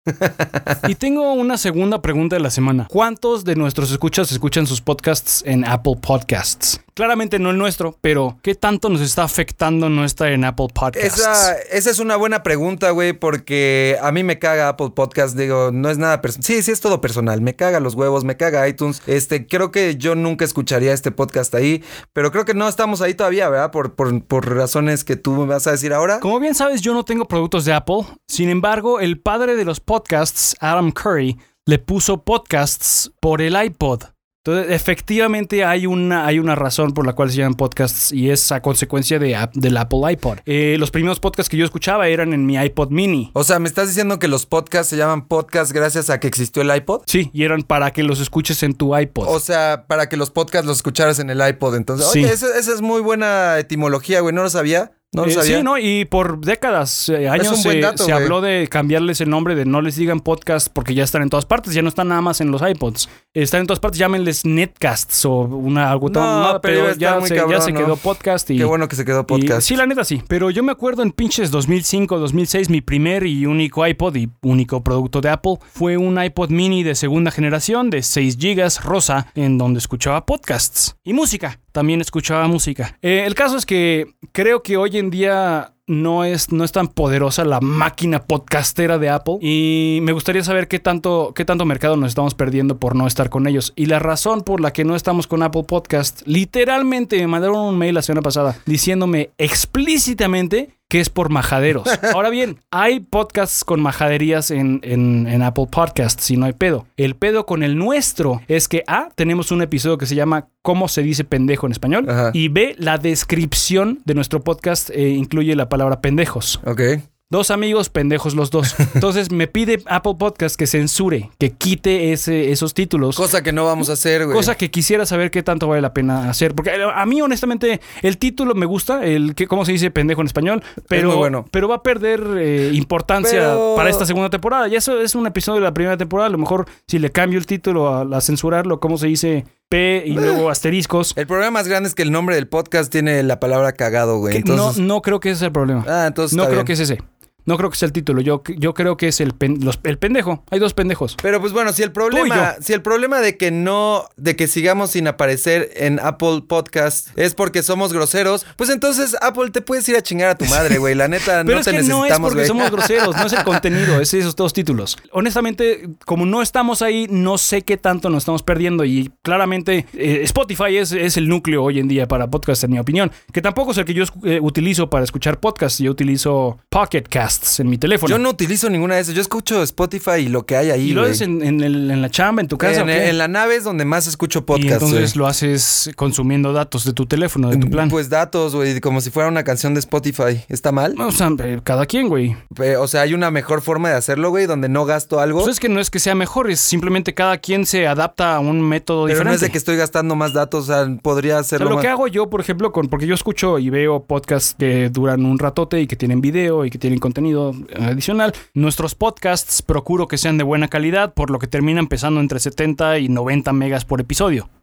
Y tengo una segunda pregunta de la semana. ¿Cuántos de nuestros escuchas escuchan sus podcasts en Apple Podcasts? Claramente no el nuestro, pero ¿qué tanto nos está afectando no estar en Apple Podcasts? Esa, esa es una buena pregunta, güey, porque a mí me caga Apple Podcasts. Digo, no es nada personal. Sí, sí es todo personal. Me caga los huevos, me caga iTunes. Este, creo que yo nunca escucharía este podcast ahí, pero creo que no estamos ahí todavía, ¿verdad? Por, por, por razones que tú me vas a decir ahora. Como bien sabes, yo no tengo productos de Apple. Sin embargo, el padre de los podcasts, Adam Curry, le puso podcasts por el iPod. Entonces, efectivamente hay una, hay una razón por la cual se llaman podcasts y es a consecuencia de, del Apple iPod. Eh, los primeros podcasts que yo escuchaba eran en mi iPod mini. O sea, ¿me estás diciendo que los podcasts se llaman podcasts gracias a que existió el iPod? Sí, y eran para que los escuches en tu iPod. O sea, para que los podcasts los escucharas en el iPod. Entonces, sí. Oye, esa, esa es muy buena etimología, güey, no lo sabía. No lo eh, sabía. Sí, ¿no? Y por décadas, eh, años, se, dato, se habló de cambiarles el nombre, de no les digan podcast porque ya están en todas partes, ya no están nada más en los iPods. Están en todas partes, llámenles netcasts o una algo no, tan nada, pero, pero ya, se, cabrón, ya se ¿no? quedó podcast. Y, Qué bueno que se quedó podcast. Y, sí, la neta sí. Pero yo me acuerdo en pinches dos mil cinco, dos mil seis, mi primer y único iPod y único producto de Apple fue un iPod mini de segunda generación de seis gigas rosa en donde escuchaba podcasts y música. También escuchaba música. Eh, el caso es que creo que hoy en día no es, no es tan poderosa la máquina podcastera de Apple y me gustaría saber qué tanto, qué tanto mercado nos estamos perdiendo por no estar con ellos. Y la razón por la que no estamos con Apple Podcast, literalmente me mandaron un mail la semana pasada diciéndome explícitamente que es por majaderos. Ahora bien, hay podcasts con majaderías en, en, en Apple Podcasts, si no hay pedo. El pedo con el nuestro es que A, tenemos un episodio que se llama ¿Cómo se dice pendejo en español? Ajá. Y B, la descripción de nuestro podcast eh, incluye la palabra pendejos. Ok. Dos amigos, pendejos los dos. Entonces me pide Apple Podcast que censure, que quite ese, esos títulos. Cosa que no vamos a hacer, güey. Cosa que quisiera saber qué tanto vale la pena hacer. Porque a mí, honestamente, el título me gusta, el que cómo se dice pendejo en español, pero, es muy bueno. pero va a perder eh, importancia pero... para esta segunda temporada. Y eso es un episodio de la primera temporada. A lo mejor si le cambio el título a, a censurarlo, cómo se dice P y luego asteriscos. El problema más grande es que el nombre del podcast tiene la palabra cagado, güey. Entonces... No, no creo que ese sea el problema. Ah, entonces No está creo bien. que es ese. No creo que sea el título, yo, yo creo que es el, pen, los, el pendejo. Hay dos pendejos. Pero pues bueno, si el problema, si el problema de que no, de que sigamos sin aparecer en Apple Podcast es porque somos groseros, pues entonces Apple te puedes ir a chingar a tu madre, güey. La neta, Pero no es te que necesitamos, no es porque güey. somos groseros, no es el contenido, es esos dos títulos. Honestamente, como no estamos ahí, no sé qué tanto nos estamos perdiendo y claramente eh, Spotify es, es el núcleo hoy en día para podcast, en mi opinión, que tampoco es el que yo eh, utilizo para escuchar podcasts. Yo utilizo Pocket Casts en mi teléfono. Yo no utilizo ninguna de esas. Yo escucho Spotify y lo que hay ahí, ¿Y lo güey. haces en, en, el- en la chamba, en tu casa? En, o qué? en la nave es donde más escucho podcast, Y entonces güey. lo haces consumiendo datos de tu teléfono, de tu plan. Pues datos, güey, como si fuera una canción de Spotify. ¿Está mal? O sea, eh, cada quien, güey. Eh, O sea, hay una mejor forma de hacerlo, güey, donde no gasto algo. Pues es que no es que sea mejor, es simplemente cada quien se adapta a un método Pero diferente. no es de que estoy gastando más datos, o sea, podría O sea, hacerlo lo más. que hago yo, por ejemplo, con porque yo escucho y veo podcasts que duran un ratote y que tienen video y que tienen contenido adicional. Nuestros podcasts procuro que sean de buena calidad, por lo que terminan pesando entre setenta y noventa megas por episodio.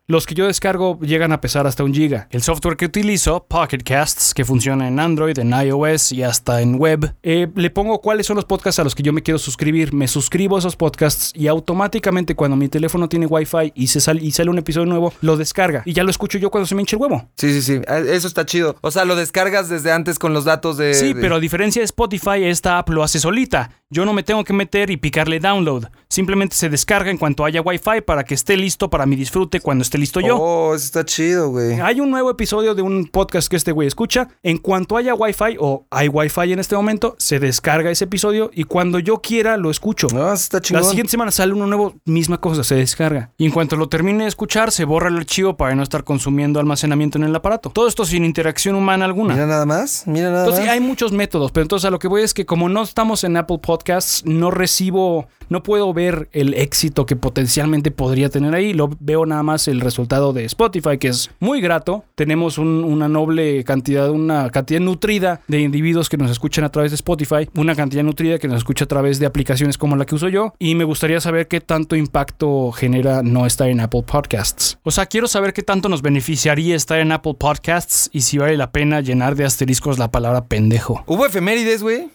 Los que yo descargo llegan a pesar hasta un giga. El software que utilizo, Pocket Casts, que funciona en Android, en iOS y hasta en web, eh, le pongo cuáles son los podcasts a los que yo me quiero suscribir. Me suscribo a esos podcasts y automáticamente cuando mi teléfono tiene Wi-Fi y, se sal- y sale un episodio nuevo, lo descarga. Y ya lo escucho yo cuando se me hincha el huevo. Sí, sí, sí. Eso está chido. O sea, lo descargas desde antes con los datos de... Sí, de... pero a diferencia de Spotify, esta app lo hace solita. Yo no me tengo que meter y picarle download. Simplemente se descarga en cuanto haya Wi-Fi para que esté listo para mi disfrute cuando esté listo yo. Oh, eso está chido, güey. Hay un nuevo episodio de un podcast que este güey escucha. En cuanto haya Wi-Fi o hay Wi-Fi en este momento, se descarga ese episodio y cuando yo quiera lo escucho. No, eso está chingón. La siguiente semana sale uno nuevo, misma cosa, se descarga. Y en cuanto lo termine de escuchar, se borra el archivo para no estar consumiendo almacenamiento en el aparato. Todo esto sin interacción humana alguna. Mira nada más, mira nada Entonces más. hay muchos métodos, pero entonces a lo que voy es que como no estamos en Apple Podcasts, no recibo, no puedo ver el éxito que potencialmente podría tener ahí. Lo veo nada más el resultado de Spotify, que es muy grato. Tenemos un, una noble cantidad, una cantidad nutrida de individuos que nos escuchan a través de Spotify, una cantidad nutrida que nos escucha a través de aplicaciones como la que uso yo, y me gustaría saber qué tanto impacto genera no estar en Apple Podcasts. O sea, quiero saber qué tanto nos beneficiaría estar en Apple Podcasts y si vale la pena llenar de asteriscos la palabra pendejo. ¿Hubo efemérides, güey?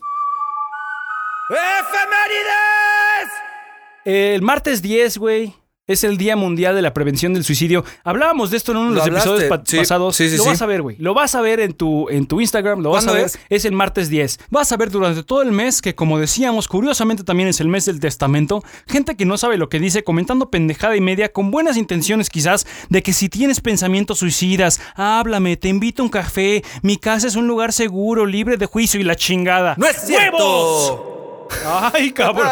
¡Efemérides! El martes diez, güey, es el Día Mundial de la Prevención del Suicidio. Hablábamos de esto en uno de los episodios pa- sí, pasados. Sí, sí, lo sí. vas a ver, güey. Lo vas a ver en tu, en tu Instagram. Lo vas a ver. Es? es el martes diez. Vas a ver durante todo el mes que, como decíamos, curiosamente también es el mes del testamento. Gente que no sabe lo que dice, comentando pendejada y media, con buenas intenciones quizás, de que si tienes pensamientos suicidas, háblame, te invito a un café, mi casa es un lugar seguro, libre de juicio y la chingada. ¡No es cierto! ¡Huevos! ¡Ay, cabrón!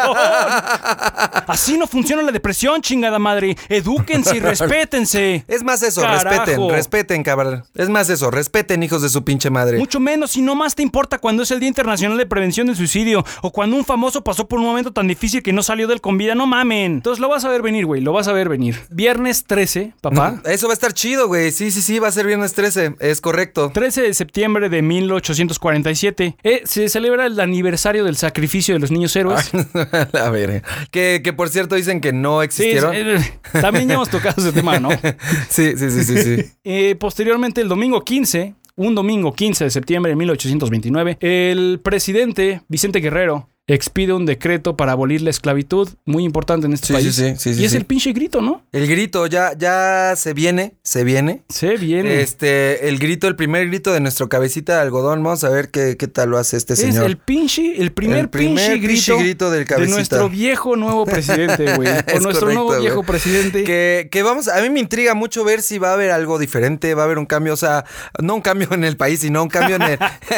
Así no funciona la depresión, chingada madre. Edúquense y respétense. Es más eso, Carajo. respeten, respeten, cabrón. Es más eso, respeten, hijos de su pinche madre. Mucho menos si no más te importa cuando es el Día Internacional de Prevención del Suicidio o cuando un famoso pasó por un momento tan difícil que no salió del con vida. No mamen. Entonces lo vas a ver venir, güey. Lo vas a ver venir. Viernes trece, papá. No, eso va a estar chido, güey. Sí, sí, sí, va a ser viernes trece. Es correcto. trece de septiembre de mil ochocientos cuarenta y siete. Eh, se celebra el aniversario del sacrificio de los niños héroes. A ver, que, que por cierto dicen que no Sí, existieron. eh, también ya hemos tocado ese tema, ¿no? Sí, sí, sí, sí, sí. Eh, posteriormente, el domingo quince, un domingo quince de septiembre de mil ochocientos veintinueve, el presidente Vicente Guerrero expide un decreto para abolir la esclavitud, muy importante en este Sí, país. sí, sí, sí, y sí, es sí. el pinche grito, ¿no? El grito ya, ya se viene, se viene. Se viene. Este, el grito, el primer grito de nuestro cabecita de algodón. Vamos a ver qué, qué tal lo hace este es señor. el pinche, el primer, El primer pinche grito, pinche grito del de cabecita. nuestro viejo nuevo presidente, güey. O Es nuestro correcto, nuevo güey. viejo presidente. Que, que vamos, a mí me intriga mucho ver si va a haber algo diferente, va a haber un cambio, o sea, no un cambio en el país, sino un cambio en el...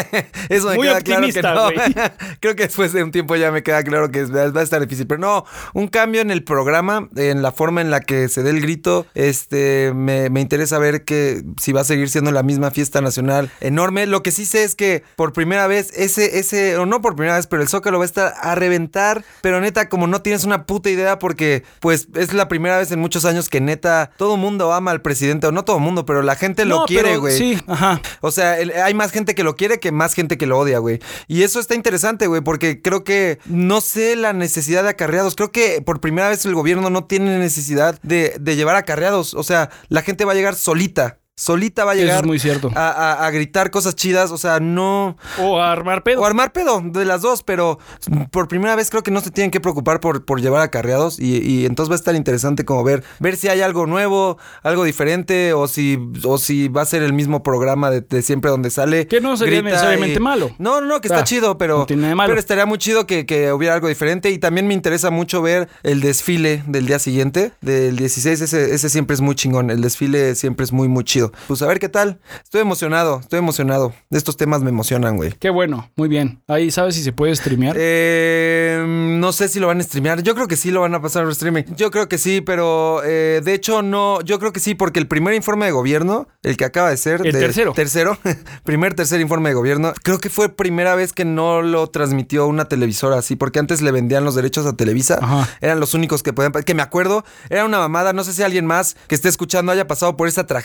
Eso me Muy queda claro que optimista, no. güey. Creo que después de un tiempo ya me queda claro que es- va a estar difícil, pero no, un cambio en el programa, en la forma en la que se dé el grito, este, me, me interesa ver que si va a seguir siendo la misma fiesta nacional enorme. Lo que sí sé es que por primera vez, ese, ese, o no por primera vez, pero el Zócalo va a estar a reventar, pero neta, como no tienes una puta idea, porque pues es la primera vez en muchos años que neta, todo mundo ama al presidente, o no todo mundo, pero la gente lo No, quiere, pero güey. Sí, ajá. O sea, el- hay más gente que lo quiere que más gente que lo odia, güey. Y eso está interesante, güey, porque creo que no sé la necesidad de acarreados. Creo que por primera vez el gobierno no tiene necesidad de, de llevar acarreados. O sea, la gente va a llegar solita. Solita va a llegar Eso es muy cierto. a, a- a gritar cosas chidas. O sea, no... O a armar pedo. O armar pedo, de las dos, pero por primera vez creo que no se tienen que preocupar por, por llevar acarreados y, y entonces va a estar interesante como ver, ver si hay algo nuevo, algo diferente o si, o si va a ser el mismo programa de, de siempre donde sale. Que no sería grita necesariamente malo. No, no, no, que está Ah, chido, pero, no tiene nada de malo. pero estaría muy chido que, que hubiera algo diferente y también me interesa mucho ver el desfile del día siguiente, del dieciséis, ese, ese siempre es muy chingón, el desfile siempre es muy, muy chido. Pues a ver qué tal. Estoy emocionado, estoy emocionado. Estos temas me emocionan, güey. Qué bueno, muy bien. Ahí, ¿sabes si se puede streamear? Eh, no sé si lo van a streamear. Yo creo que sí lo van a pasar por streaming. Yo creo que sí, pero eh, de hecho no. Yo creo que sí, porque el primer informe de gobierno, el que acaba de ser. El de- tercero. Tercero. primer, tercer informe de gobierno. Creo que fue primera vez que no lo transmitió una televisora así, porque antes le vendían los derechos a Televisa. Ajá. Eran los únicos que podían. Que me acuerdo, era una mamada. No sé si alguien más que esté escuchando haya pasado por esa tragedia, güey,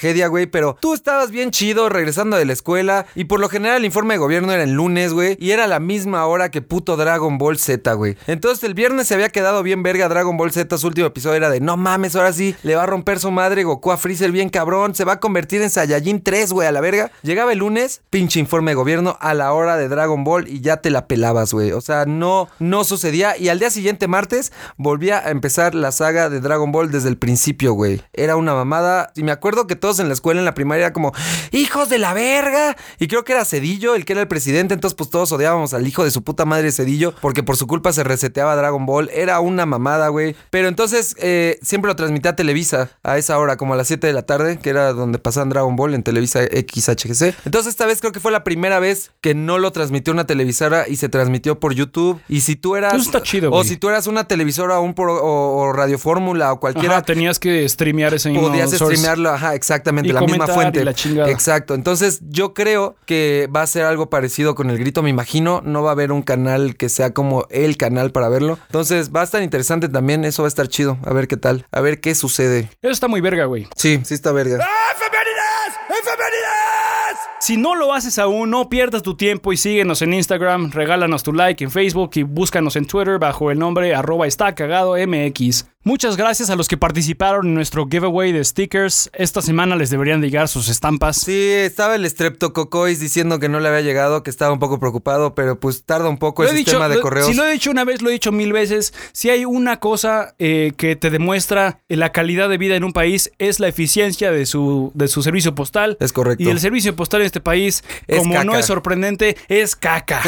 pero tú estabas bien chido regresando de la escuela y por lo general el informe de gobierno era el lunes, güey, y era la misma hora que puto Dragon Ball Z, güey. Entonces el viernes se había quedado bien verga Dragon Ball Z, su último episodio era de no mames, ahora sí le va a romper su madre Goku a Freezer bien cabrón, se va a convertir en Saiyajin tres, güey, a la verga. Llegaba el lunes, pinche informe de gobierno a la hora de Dragon Ball y ya te la pelabas, güey. O sea, no, no sucedía y al día siguiente, martes, volvía a empezar la saga de Dragon Ball desde el principio, güey. Era una mamada. Y me acuerdo que todos en la escuela, en la primaria, era como, ¡hijos de la verga! Y creo que era Cedillo el que era el presidente, entonces pues todos odiábamos al hijo de su puta madre Cedillo, porque por su culpa se reseteaba Dragon Ball. Era una mamada, güey. Pero entonces eh, siempre lo transmitía a Televisa a esa hora, como a las siete de la tarde, que era donde pasaban Dragon Ball en Televisa X H G C. Entonces esta vez creo que fue la primera vez que no lo transmitió una televisora y se transmitió por YouTube. Y si tú eras... Eso está chido, o güey. si tú eras una televisora o, un pro, o, o Radio Fórmula o cualquiera... Ajá, tenías que streamear ese mismo Podías source. streamearlo, ajá, exactamente, Y la misma fuente. y la chingada. Exacto. Entonces yo creo que va a ser algo parecido con El Grito, me imagino. No va a haber un canal que sea como el canal para verlo. Entonces va a estar interesante también. Eso va a estar chido. A ver qué tal. A ver qué sucede. Eso está muy verga, güey. Sí, sí está verga. ¡Efemérides! ¡Efemérides! Si no lo haces aún, no pierdas tu tiempo y síguenos en Instagram, regálanos tu like en Facebook y búscanos en Twitter bajo el nombre arroba está cagado mx. Muchas gracias a los que participaron en nuestro giveaway de stickers. Esta semana les deberían llegar sus estampas. Sí, estaba el Streptococcus diciendo que no le había llegado, que estaba un poco preocupado, pero pues tarda un poco el sistema de correos. Si lo he dicho una vez, lo he dicho mil veces. Si hay una cosa eh, que te demuestra la calidad de vida en un país, es la eficiencia de su, de su servicio postal. Es correcto. Y el servicio postal en este país, es como caca. No es sorprendente, es caca.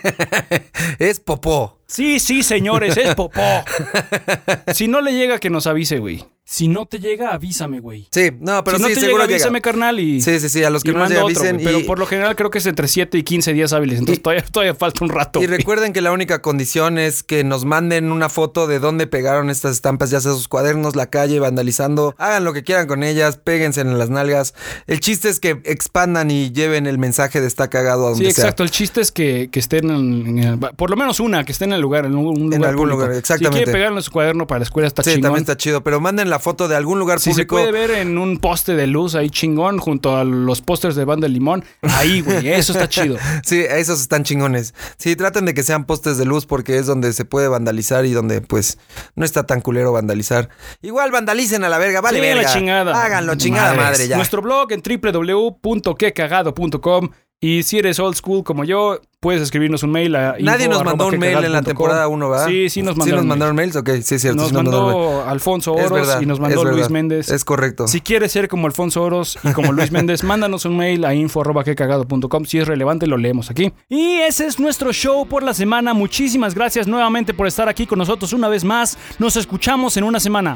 Es popó. Sí, sí, señores, es popó. Si no le llega, que nos avise, güey. Si no te llega, avísame, güey. Sí, no, pero si sí, no te seguro llega, avísame, llega. carnal, y... Sí, sí, sí, a los que y no nos mando avisen. otro, y... Pero por lo general creo que es entre siete y quince días hábiles, entonces y... todavía, todavía falta un rato. Y güey. recuerden que la única condición es que nos manden una foto de dónde pegaron estas estampas, ya sea sus cuadernos, la calle, vandalizando. Hagan lo que quieran con ellas, péguense en las nalgas. El chiste es que expandan y lleven el mensaje de está cagado a donde sea. Sí, exacto. Sea. El chiste es que, que estén en, en el, por lo menos una, que esté en el lugar, en un, un lugar En algún público. lugar, exactamente. Si quiere pegarlo en su cuaderno para la escuela, está sí, chingón. Sí, también está chido, pero manden la foto de algún lugar si público. Si se puede ver en un poste de luz ahí chingón junto a los pósters de Banda del Limón, ahí, güey, eso está chido. Sí, esos están chingones. Sí, traten de que sean postes de luz porque es donde se puede vandalizar y donde, pues, no está tan culero vandalizar. Igual vandalicen a la verga, vale sí, verga. La chingada. Háganlo, chingada Madres. madre ya. Nuestro blog en doble u doble u doble u punto que cagado punto com. Y si eres old school como yo, puedes escribirnos un mail a Nadie nos mandó un mail en la temporada uno, ¿verdad? Sí, sí nos mandaron. ¿Sí nos mandaron mails? Ok, sí es cierto. Nos sí mandó mandaron Alfonso Oros verdad, y nos mandó Luis Méndez. Es correcto. Si quieres ser como Alfonso Oros y como Luis Méndez, mándanos un mail a info arroba que cagado punto com. Si es relevante, lo leemos aquí. Y ese es nuestro show por la semana. Muchísimas gracias nuevamente por estar aquí con nosotros una vez más. Nos escuchamos en una semana.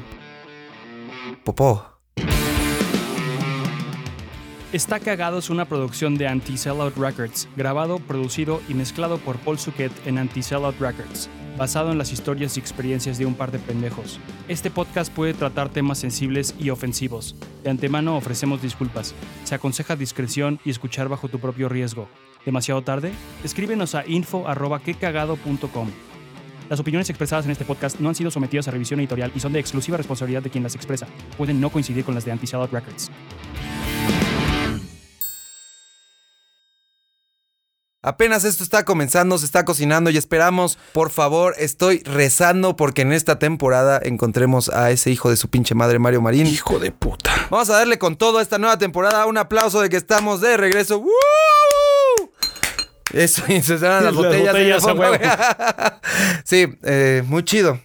Popó. Está Cagado es una producción de Anti-Sellout Records, grabado, producido y mezclado por Paul Suquet en Anti-Sellout Records, basado en las historias y experiencias de un par de pendejos. Este podcast puede tratar temas sensibles y ofensivos. De antemano ofrecemos disculpas. Se aconseja discreción y escuchar bajo tu propio riesgo. ¿Demasiado tarde? Escríbenos a info arroba que cagado punto com. Las opiniones expresadas en este podcast no han sido sometidas a revisión editorial y son de exclusiva responsabilidad de quien las expresa. Pueden no coincidir con las de Anti-Sellout Records. Apenas esto está comenzando, se está cocinando y esperamos, por favor, estoy rezando porque en esta temporada encontremos a ese hijo de su pinche madre, Mario Marín. Hijo de puta. Vamos a darle con todo a esta nueva temporada. Un aplauso de que estamos de regreso. ¡Woo! Eso, y se cerran las, las botellas. botellas a Sí, eh, muy chido.